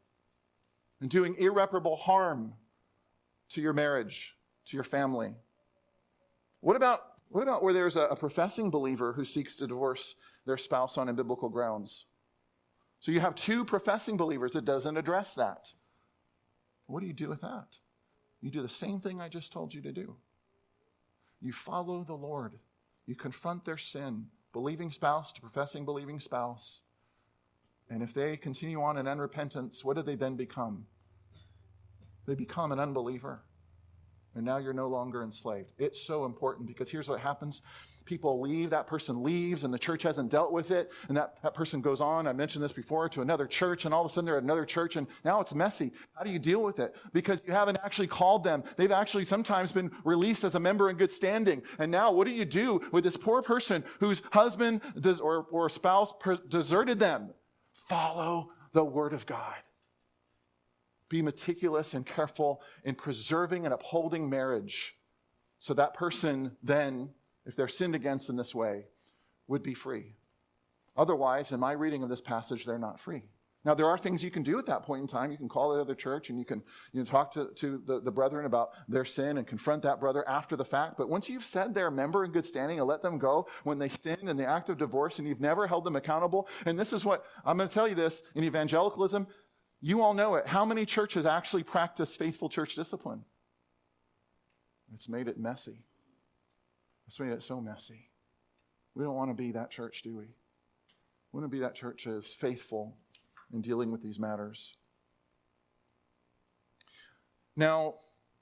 and doing irreparable harm to your marriage, to your family. What about, what about where there's a, a professing believer who seeks to divorce their spouse on unbiblical grounds? So you have two professing believers. It doesn't address that. What do you do with that? You do the same thing I just told you to do. You follow the Lord. You confront their sin, believing spouse to professing believing spouse. And if they continue on in unrepentance, what do they then become? They become an unbeliever. And now you're no longer enslaved. It's so important because here's what happens. People leave, that person leaves, and the church hasn't dealt with it. And that, that person goes on, I mentioned this before, to another church, and all of a sudden they're at another church, and now it's messy. How do you deal with it? Because you haven't actually called them. They've actually sometimes been released as a member in good standing. And now what do you do with this poor person whose husband does, or, or spouse per- deserted them? Follow the word of God. Be meticulous and careful in preserving and upholding marriage so that person then, if they're sinned against in this way, would be free. Otherwise, in my reading of this passage, they're not free. Now, there are things you can do at that point in time. You can call the other church and you can you know, talk to, to the, the brethren about their sin and confront that brother after the fact. But once you've said they're a member in good standing and let them go when they sin in the act of divorce and you've never held them accountable, and this is what, I'm going to tell you this, in evangelicalism, you all know it. How many churches actually practice faithful church discipline? It's made it messy. It's made it so messy. We don't want to be that church, do we? We want to be that church that is faithful in dealing with these matters. Now,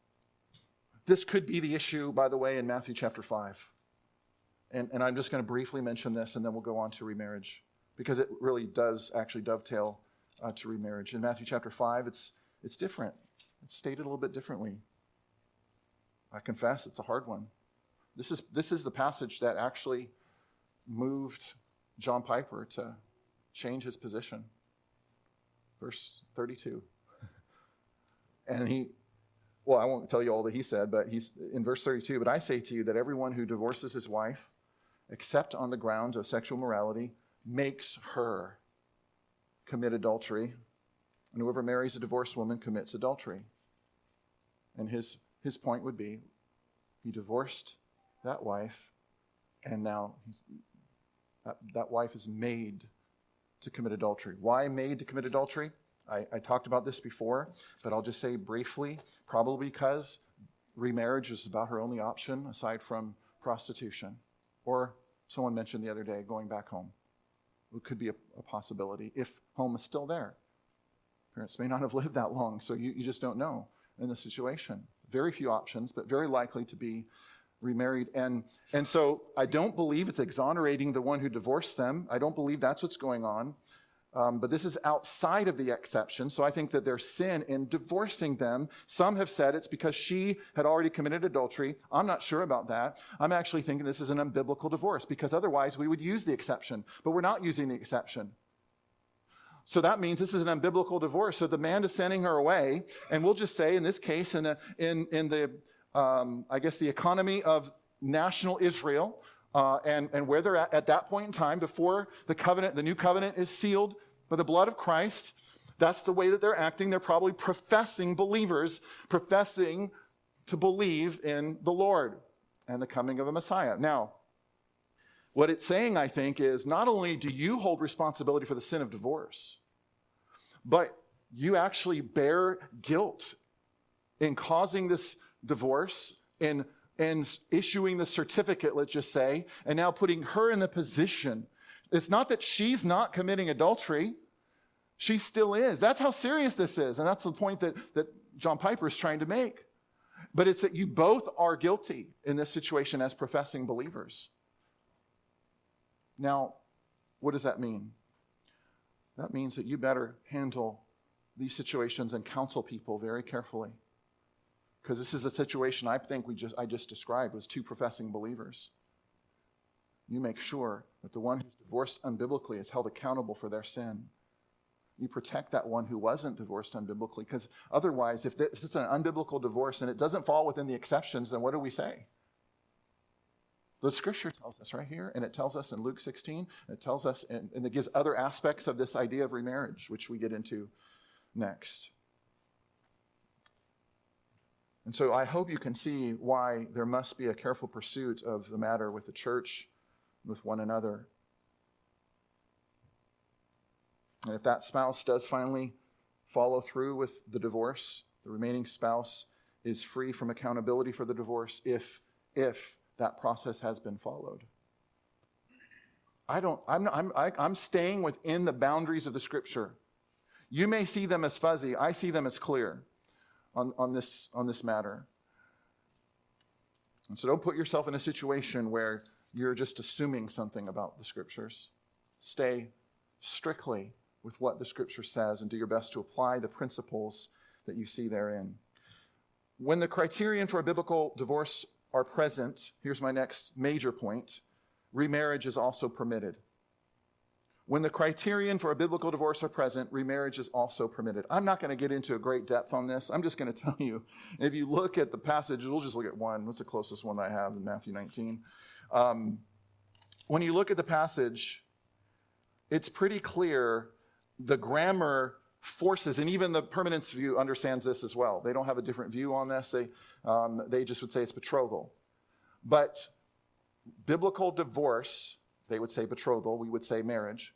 this could be the issue, by the way, in Matthew chapter five. And, and I'm just going to briefly mention this, and then we'll go on to remarriage, because it really does actually dovetail uh, to remarriage. In Matthew chapter five, it's it's different. It's stated a little bit differently. I confess it's a hard one. This is this is the passage that actually moved John Piper to change his position. Verse thirty-two. And he, well, I won't tell you all that he said, but he's in verse thirty-two, but I say to you that everyone who divorces his wife, except on the grounds of sexual morality, makes her commit adultery. And whoever marries a divorced woman commits adultery. And his his point would be, he divorced that wife, and now he's, that, that wife is made to commit adultery. Why made to commit adultery? I, I talked about this before, but I'll just say briefly, probably because remarriage is about her only option aside from prostitution. Or someone mentioned the other day, going back home. It could be a, a possibility if home is still there. Parents may not have lived that long, so you, you just don't know in this situation. Very few options, but very likely to be remarried. And, and so I don't believe it's exonerating the one who divorced them. I don't believe that's what's going on. Um, but this is outside of the exception. So I think that there's sin in divorcing them. Some have said it's because she had already committed adultery. I'm not sure about that. I'm actually thinking this is an unbiblical divorce, because otherwise we would use the exception. But we're not using the exception. So that means this is an unbiblical divorce. So the man is sending her away. And we'll just say in this case, in, a, in, in the, um, I guess, the economy of national Israel, uh, and, and where they're at at that point in time, before the covenant, the new covenant is sealed by the blood of Christ, that's the way that they're acting. They're probably professing believers, professing to believe in the Lord and the coming of a Messiah. Now, what it's saying, I think, is not only do you hold responsibility for the sin of divorce, but you actually bear guilt in causing this divorce, in, in issuing the certificate, let's just say, and now putting her in the position. It's not that she's not committing adultery. She still is. That's how serious this is. And that's the point that, that John Piper is trying to make. But it's that you both are guilty in this situation as professing believers. Now, what does that mean? That means that you better handle these situations and counsel people very carefully. Because this is a situation I think we just I just described was two professing believers. You make sure that the one who's divorced unbiblically is held accountable for their sin. You protect that one who wasn't divorced unbiblically, because otherwise, if this is an unbiblical divorce and it doesn't fall within the exceptions, then what do we say? The scripture tells us right here, and it tells us in Luke sixteen, and it tells us, and, and it gives other aspects of this idea of remarriage, which we get into next. And so I hope you can see why there must be a careful pursuit of the matter with the church, with one another. And if that spouse does finally follow through with the divorce, the remaining spouse is free from accountability for the divorce if, if that process has been followed. I don't, I'm, not, I'm, I, I'm staying within the boundaries of the scripture. You may see them as fuzzy. I see them as clear on, on this, on this matter. And so don't put yourself in a situation where you're just assuming something about the Scriptures. Stay strictly with what the Scripture says and do your best to apply the principles that you see therein. When the criterion for a biblical divorce are present, here's my next major point, remarriage is also permitted. When the criterion for a biblical divorce are present, remarriage is also permitted. I'm not going to get into a great depth on this. I'm just going to tell you, if you look at the passage, we'll just look at one. What's the closest one I have in Matthew nineteen? Um, when you look at the passage, it's pretty clear the grammar forces, and even the permanence view understands this as well. They don't have a different view on this. They, um, they just would say it's betrothal. But biblical divorce, they would say betrothal, we would say marriage,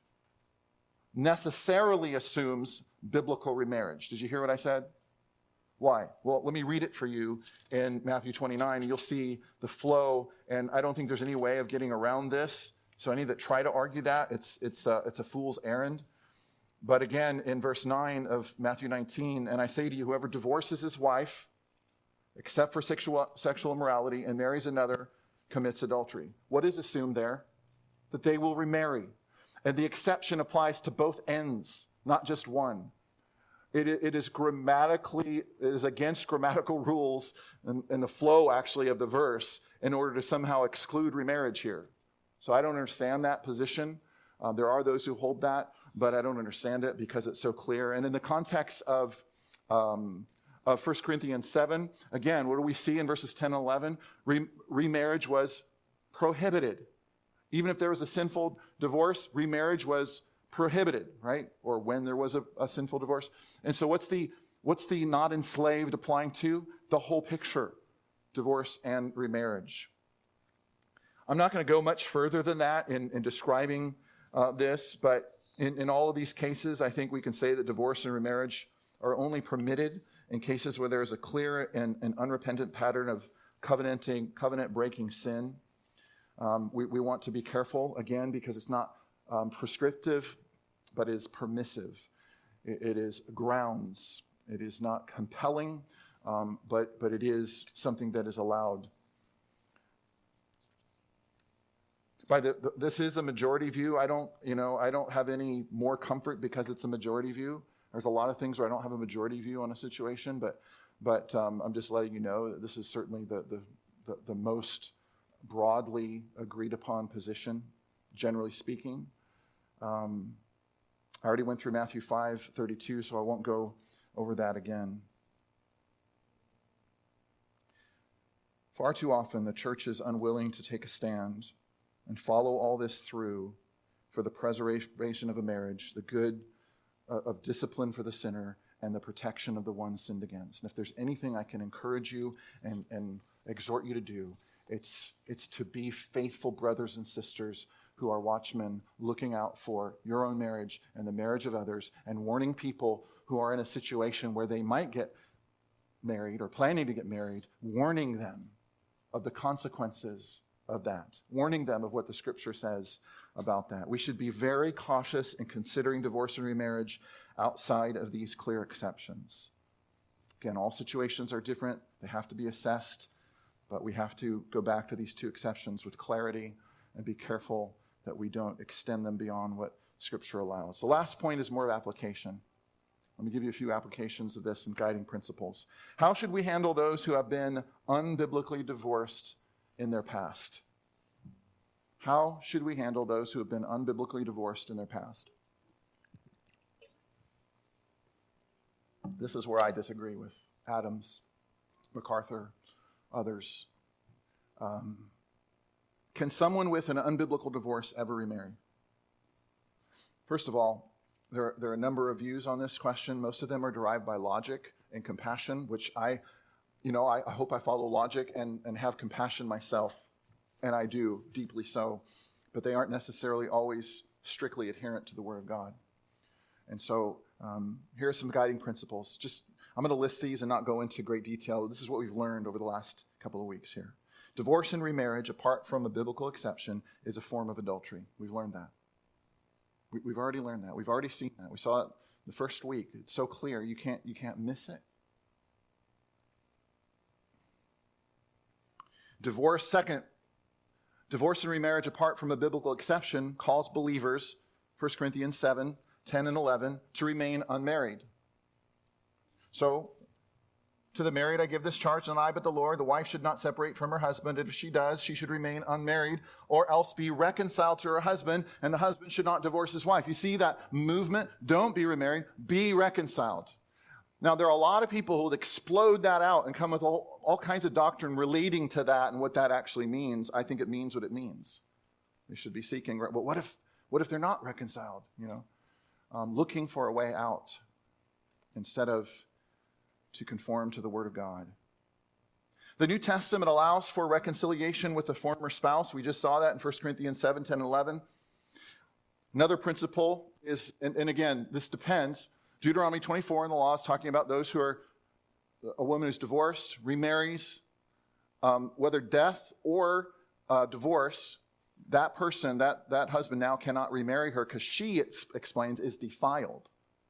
necessarily assumes biblical remarriage. Did you hear what I said? Why? Well, let me read it for you in Matthew twenty-nine. You'll see the flow, and I don't think there's any way of getting around this. So any that try to argue that, it's, it's, a, it's a fool's errand. But again, in verse nine of Matthew nineteen, and I say to you, whoever divorces his wife, except for sexual, sexual immorality, and marries another, commits adultery. What is assumed there? That they will remarry. And the exception applies to both ends, not just one. It, it is grammatically, it is against grammatical rules and, and the flow actually of the verse in order to somehow exclude remarriage here. So I don't understand that position. Uh, there are those who hold that, but I don't understand it because it's so clear. And in the context of, um, of First Corinthians seven, again, what do we see in verses ten and eleven? Re- remarriage was prohibited. Even if there was a sinful divorce, remarriage was prohibited, right? Or when there was a, a sinful divorce. And so what's the what's the not enslaved applying to? The whole picture, divorce and remarriage. I'm not going to go much further than that in, in describing uh, this, but in, in all of these cases, I think we can say that divorce and remarriage are only permitted in cases where there is a clear and, and unrepentant pattern of covenanting, covenant-breaking sin. Um, we, we want to be careful, again, because it's not um, prescriptive, but it is permissive. It, it is grounds. It is not compelling, um, but, but it is something that is allowed. By the, the, this is a majority view. I don't, you know, I don't have any more comfort because it's a majority view. There's a lot of things where I don't have a majority view on a situation, but, but um, I'm just letting you know that this is certainly the, the, the, the most broadly agreed upon position, generally speaking. Um, I already went through Matthew five thirty-two, so I won't go over that again. Far too often, the church is unwilling to take a stand and follow all this through for the preservation of a marriage, the good uh, of discipline for the sinner, and the protection of the one sinned against. And if there's anything I can encourage you and, and exhort you to do, It's, it's to be faithful brothers and sisters who are watchmen looking out for your own marriage and the marriage of others and warning people who are in a situation where they might get married or planning to get married, warning them of the consequences of that, warning them of what the Scripture says about that. We should be very cautious in considering divorce and remarriage outside of these clear exceptions. Again, all situations are different. They have to be assessed. But we have to go back to these two exceptions with clarity and be careful that we don't extend them beyond what Scripture allows. The last point is more of application. Let me give you a few applications of this and guiding principles. How should we handle those who have been unbiblically divorced in their past? How should we handle those who have been unbiblically divorced in their past? This is where I disagree with Adams, MacArthur, others. Um, can someone with an unbiblical divorce ever remarry? First of all, there, there are a number of views on this question. Most of them are derived by logic and compassion, which I, you know, I, I hope I follow logic and, and have compassion myself, and I do, deeply so, but they aren't necessarily always strictly adherent to the Word of God. And so um, here are some guiding principles. Just I'm going to list these and not go into great detail. This is what we've learned over the last couple of weeks here. Divorce and remarriage, apart from a biblical exception, is a form of adultery. We've learned that. We, we've already learned that. We've already seen that. We saw it the first week. It's so clear. You can't, you can't miss it. Divorce, second, divorce and remarriage apart from a biblical exception calls believers, First Corinthians seven, ten and eleven, to remain unmarried. So, to the married I give this charge, not I but the Lord, the wife should not separate from her husband, and if she does, she should remain unmarried, or else be reconciled to her husband, and the husband should not divorce his wife. You see that movement? Don't be remarried, be reconciled. Now, there are a lot of people who would explode that out and come with all, all kinds of doctrine relating to that and what that actually means. I think it means what it means. We should be seeking, but what if, what if they're not reconciled? You know, um, looking for a way out instead of to conform to the Word of God. The New Testament allows for reconciliation with the former spouse. We just saw that in First Corinthians seven, ten, and eleven. Another principle is, and, and again, this depends. Deuteronomy twenty-four in the law is talking about those who are, a woman who's divorced, remarries, um, whether death or uh, divorce, that person, that, that husband now cannot remarry her because she, it explains, is defiled.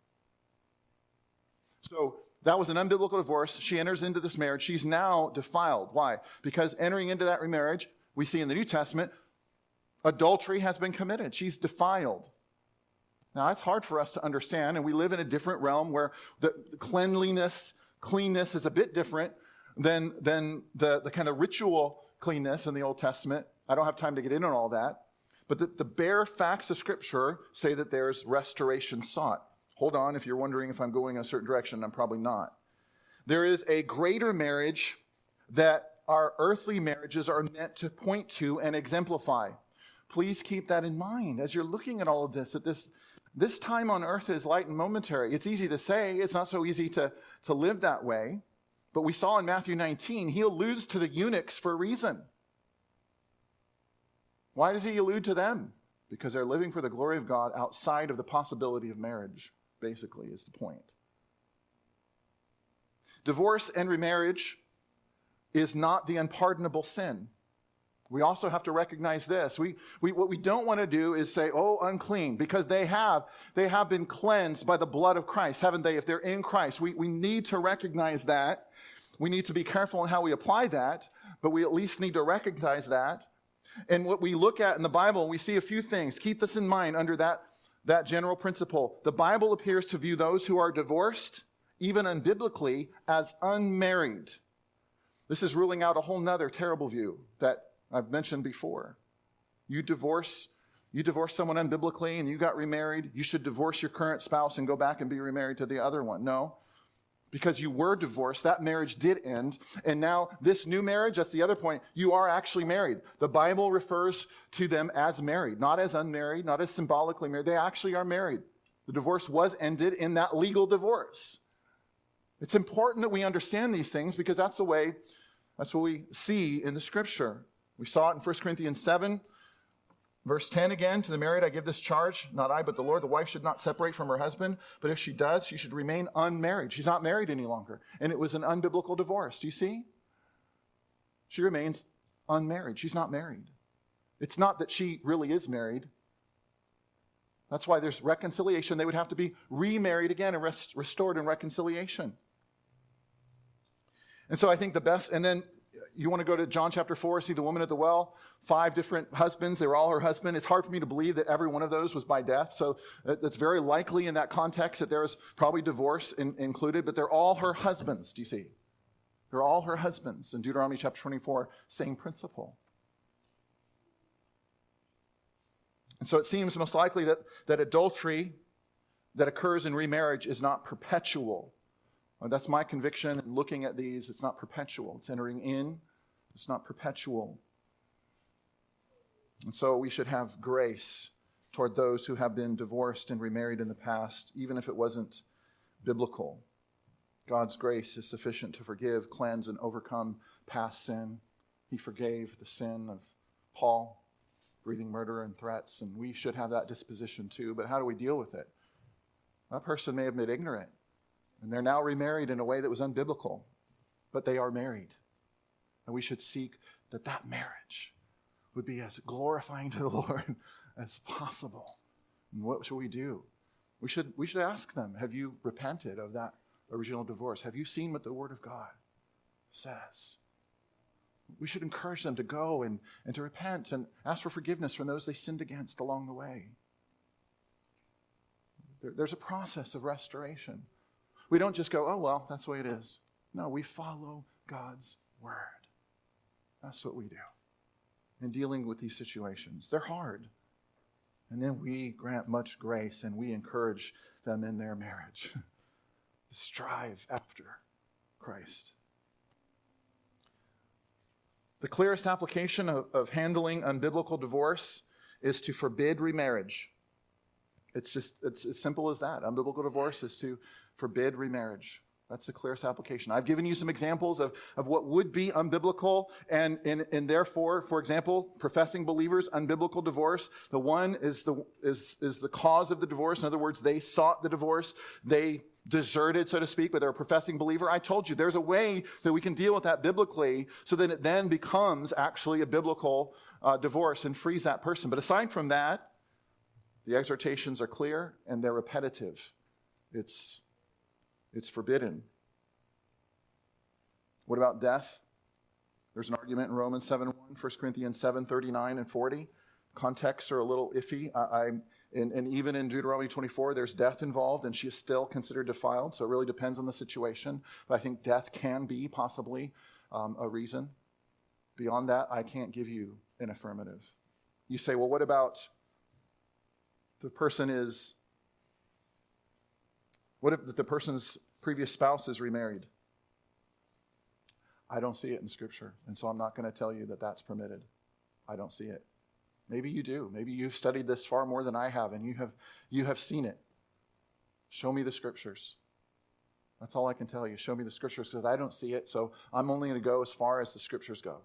So, that was an unbiblical divorce. She enters into this marriage. She's now defiled. Why? Because entering into that remarriage, we see in the New Testament, adultery has been committed. She's defiled. Now, that's hard for us to understand, and we live in a different realm where the cleanliness, cleanness is a bit different than, than the, the kind of ritual cleanness in the Old Testament. I don't have time to get into all that. But the, the bare facts of Scripture say that there's restoration sought. Hold on, if you're wondering if I'm going a certain direction, I'm probably not. There is a greater marriage that our earthly marriages are meant to point to and exemplify. Please keep that in mind as you're looking at all of this, that this, this time on earth is light and momentary. It's easy to say, it's not so easy to, to live that way. But we saw in Matthew nineteen, he alludes to the eunuchs for a reason. Why does he allude to them? Because they're living for the glory of God outside of the possibility of marriage. Basically, is the point. Divorce and remarriage is not the unpardonable sin. We also have to recognize this. We, we, what we don't want to do is say, oh, unclean, because they have, they have been cleansed by the blood of Christ, haven't they? If they're in Christ, we, we need to recognize that. We need to be careful in how we apply that, but we at least need to recognize that. And what we look at in the Bible, and we see a few things. Keep this in mind under that That general principle. The Bible appears to view those who are divorced, even unbiblically, as unmarried. This is ruling out a whole nother terrible view that I've mentioned before. You divorce, you divorce someone unbiblically and you got remarried, you should divorce your current spouse and go back and be remarried to the other one. No. Because you were divorced, that marriage did end, and now this new marriage, that's the other point, you are actually married. The Bible refers to them as married, not as unmarried, not as symbolically married. They actually are married. The divorce was ended in that legal divorce. It's important that we understand these things because that's the way, that's what we see in the Scripture. We saw it in First Corinthians seven, verse ten again, to the married I give this charge, not I, but the Lord. The wife should not separate from her husband, but if she does, she should remain unmarried. She's not married any longer. And it was an unbiblical divorce. Do you see? She remains unmarried. She's not married. It's not that she really is married. That's why there's reconciliation. They would have to be remarried again and rest, restored in reconciliation. And so I think the best, and then you want to go to John chapter four, see the woman at the well, five different husbands. They were all her husband. It's hard for me to believe that every one of those was by death. So it's very likely in that context that there was probably divorce in, included, but they're all her husbands, do you see? They're all her husbands. In Deuteronomy chapter twenty-four, same principle. And so it seems most likely that, that adultery that occurs in remarriage is not perpetual. That's my conviction in looking at these. It's not perpetual. It's entering in. It's not perpetual. And so we should have grace toward those who have been divorced and remarried in the past, even if it wasn't biblical. God's grace is sufficient to forgive, cleanse, and overcome past sin. He forgave the sin of Paul, breathing murder and threats, and we should have that disposition too. But how do we deal with it? That person may have been ignorant. And they're now remarried in a way that was unbiblical, but they are married. And we should seek that that marriage would be as glorifying to the Lord as possible. And what should we do? We should, we should ask them, have you repented of that original divorce? Have you seen what the Word of God says? we should encourage them to go and, and to repent and ask for forgiveness from those they sinned against along the way. There, there's a process of restoration. We don't just go, oh, well, that's the way it is. No, we follow God's word. That's what we do in dealing with these situations. They're hard. And then we grant much grace and we encourage them in their marriage to strive after Christ. The clearest application of, of handling unbiblical divorce is to forbid remarriage. It's just, it's as simple as that. Unbiblical divorce is to forbid remarriage. That's the clearest application. I've given you some examples of, of what would be unbiblical and, and, and therefore, for example, professing believers, unbiblical divorce. The one is the, is, is the cause of the divorce. In other words, they sought the divorce. They deserted, so to speak, but they're a professing believer. I told you there's a way that we can deal with that biblically so that it then becomes actually a biblical uh, divorce and frees that person. But aside from that, the exhortations are clear and they're repetitive. It's It's forbidden. What about death? There's an argument in Romans seven one, First Corinthians seven thirty-nine and forty. Contexts are a little iffy. I, I, and, and even in Deuteronomy twenty-four, there's death involved, and she is still considered defiled, so it really depends on the situation. But I think death can be possibly um, a reason. Beyond that, I can't give you an affirmative. You say, well, what about the person is... What if the person's previous spouse is remarried? I don't see it in Scripture, and so I'm not going to tell you that that's permitted. I don't see it. Maybe you do. Maybe you've studied this far more than I have, and you have you have seen it. Show me the Scriptures. That's all I can tell you. Show me the Scriptures, because I don't see it, so I'm only going to go as far as the Scriptures go.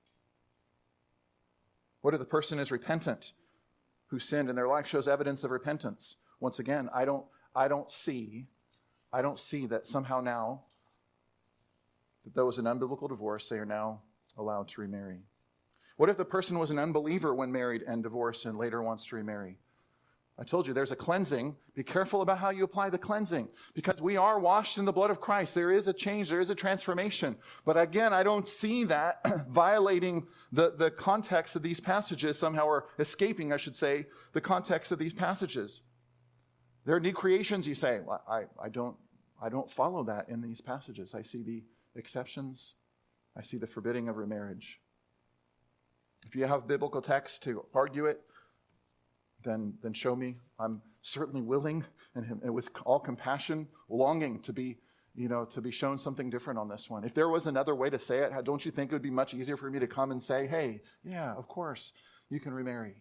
What if the person is repentant, who sinned, and their life shows evidence of repentance? Once again, I don't I don't see, I don't see that somehow now, that there was an unbiblical divorce, they are now allowed to remarry. What if the person was an unbeliever when married and divorced and later wants to remarry? I told you there's a cleansing. Be careful about how you apply the cleansing, because we are washed in the blood of Christ. There is a change, there is a transformation. But again, I don't see that violating the, the context of these passages somehow, or escaping, I should say, the context of these passages. There are new creations, you say. Well, I, I don't I don't follow that in these passages. I see the exceptions. I see the forbidding of remarriage. If you have biblical text to argue it, then, then show me. I'm certainly willing and, and with all compassion, longing to be, you know, to be shown something different on this one. If there was another way to say it, don't you think it would be much easier for me to come and say, hey, yeah, of course, you can remarry.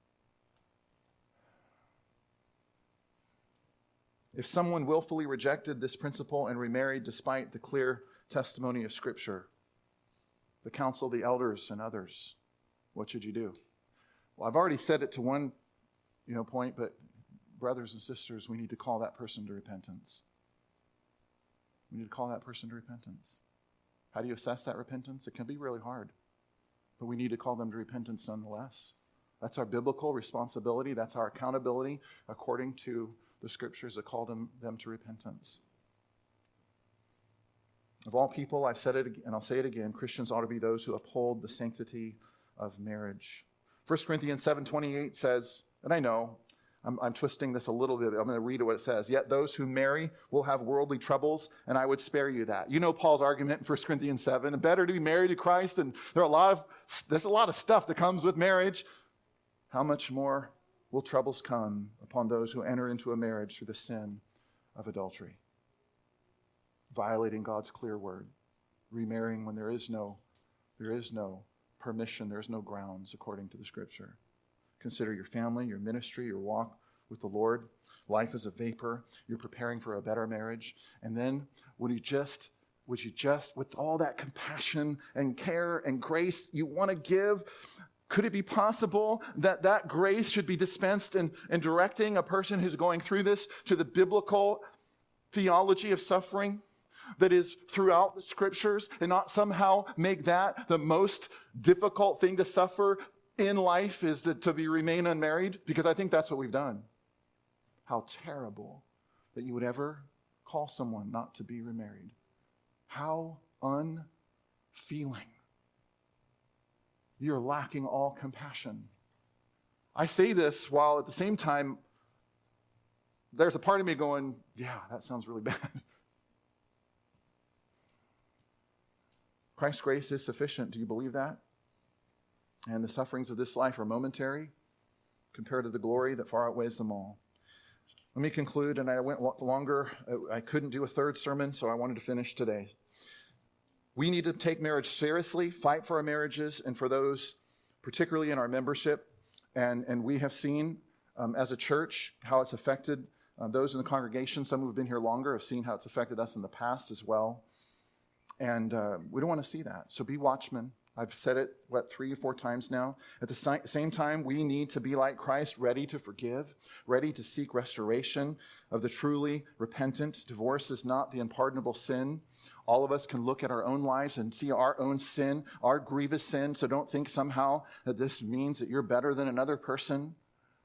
If someone willfully rejected this principle and remarried despite the clear testimony of Scripture, the council, the elders, and others, what should you do? Well, I've already said it to one, you know, point, but brothers and sisters, we need to call that person to repentance. We need to call that person to repentance. How do you assess that repentance? It can be really hard, but we need to call them to repentance nonetheless. That's our biblical responsibility. That's our accountability according to the Scriptures that called them, them to repentance. Of all people, I've said it and I'll say it again, Christians ought to be those who uphold the sanctity of marriage. First Corinthians seven twenty-eight says, and I know I'm, I'm twisting this a little bit, I'm going to read what it says. Yet those who marry will have worldly troubles, and I would spare you that. You know Paul's argument in First Corinthians seven, better to be married to Christ, and there are a lot of, there's a lot of stuff that comes with marriage. How much more will troubles come upon those who enter into a marriage through the sin of adultery? Violating God's clear word, remarrying when there is no, there is no permission, there is no grounds according to the Scripture. Consider your family, your ministry, your walk with the Lord. Life is a vapor. You're preparing for a better marriage. And then would you just, would you just, with all that compassion and care and grace you want to give, could it be possible that that grace should be dispensed in, in directing a person who's going through this to the biblical theology of suffering that is throughout the Scriptures, and not somehow make that the most difficult thing to suffer in life is that to be remain unmarried? Because I think that's what we've done. How terrible that you would ever call someone not to be remarried. How unfeeling you're lacking all compassion. I say this while at the same time, there's a part of me going, yeah, that sounds really bad. Christ's grace is sufficient. Do you believe that? And the sufferings of this life are momentary compared to the glory that far outweighs them all. Let me conclude, and I went longer. I couldn't do a third sermon, so I wanted to finish today. We need to take marriage seriously, fight for our marriages, and for those, particularly in our membership. And, and we have seen um, as a church how it's affected uh, those in the congregation. Some who have been here longer have seen how it's affected us in the past as well. And uh, we don't want to see that. So be watchmen. I've said it, what, three or four times now. At the si- same time, we need to be like Christ, ready to forgive, ready to seek restoration of the truly repentant. Divorce is not the unpardonable sin. All of us can look at our own lives and see our own sin, our grievous sin. So don't think somehow that this means that you're better than another person.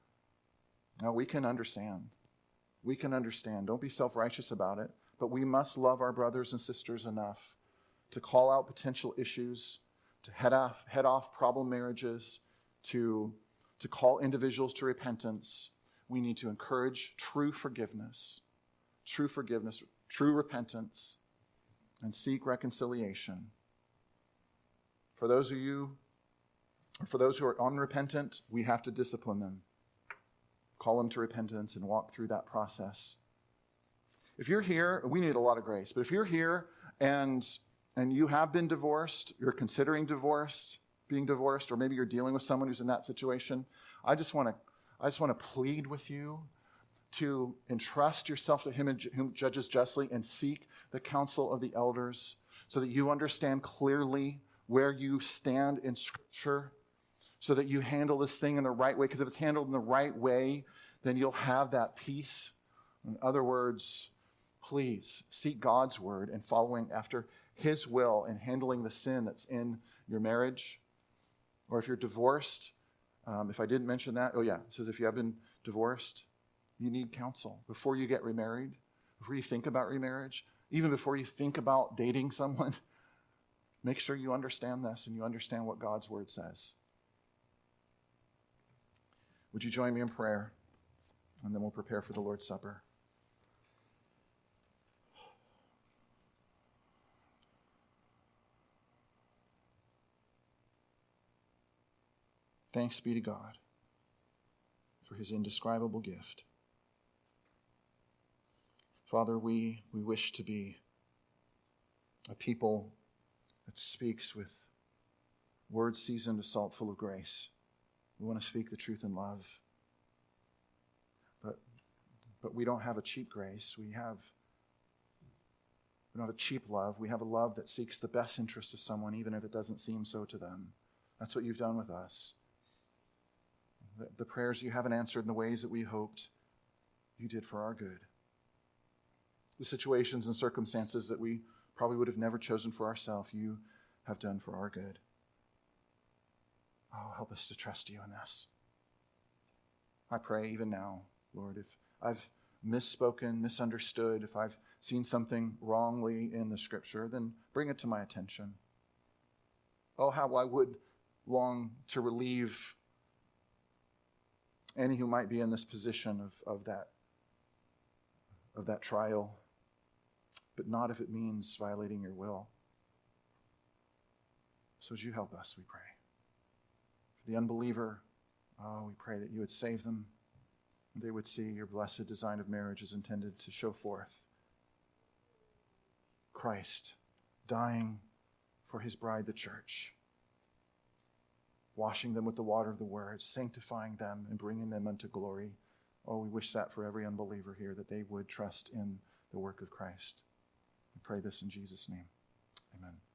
No, we can understand. We can understand. Don't be self-righteous about it. But we must love our brothers and sisters enough to call out potential issues, to head off, head off problem marriages, to, to call individuals to repentance. We need to encourage true forgiveness, true forgiveness, true repentance, and seek reconciliation. For those of you, or for those who are unrepentant, we have to discipline them, call them to repentance, and walk through that process. If you're here, we need a lot of grace, but if you're here and and you have been divorced, you're considering divorced, being divorced, or maybe you're dealing with someone who's in that situation, I just want to I just want to plead with you to entrust yourself to him who judges justly and seek the counsel of the elders so that you understand clearly where you stand in Scripture, so that you handle this thing in the right way. Because if it's handled in the right way, then you'll have that peace. In other words, please seek God's word and following after his will and handling the sin that's in your marriage. Or if you're divorced, um, if I didn't mention that, oh yeah, it says if you have been divorced, you need counsel before you get remarried, before you think about remarriage, even before you think about dating someone. Make sure you understand this and you understand what God's word says. Would you join me in prayer? And then we'll prepare for the Lord's Supper. Thanks be to God for his indescribable gift. Father, we, we wish to be a people that speaks with words seasoned with salt full of grace. We want to speak the truth in love. But, but we don't have a cheap grace. We have, we don't have a cheap love. We have a love that seeks the best interest of someone, even if it doesn't seem so to them. That's what you've done with us. The, the prayers you haven't answered in the ways that we hoped, you did for our good. The situations and circumstances that we probably would have never chosen for ourselves, you have done for our good. Oh, help us to trust you in this. I pray even now, Lord, if I've misspoken, misunderstood, if I've seen something wrongly in the Scripture, then bring it to my attention. Oh, how I would long to relieve any who might be in this position of, of that of that trial, but not if it means violating your will. So would you help us, we pray. For the unbeliever, oh, we pray that you would save them, and they would see your blessed design of marriage is intended to show forth Christ dying for his bride, the church, washing them with the water of the word, sanctifying them and bringing them unto glory. Oh, we wish that for every unbeliever here, that they would trust in the work of Christ. We pray this in Jesus' name. Amen.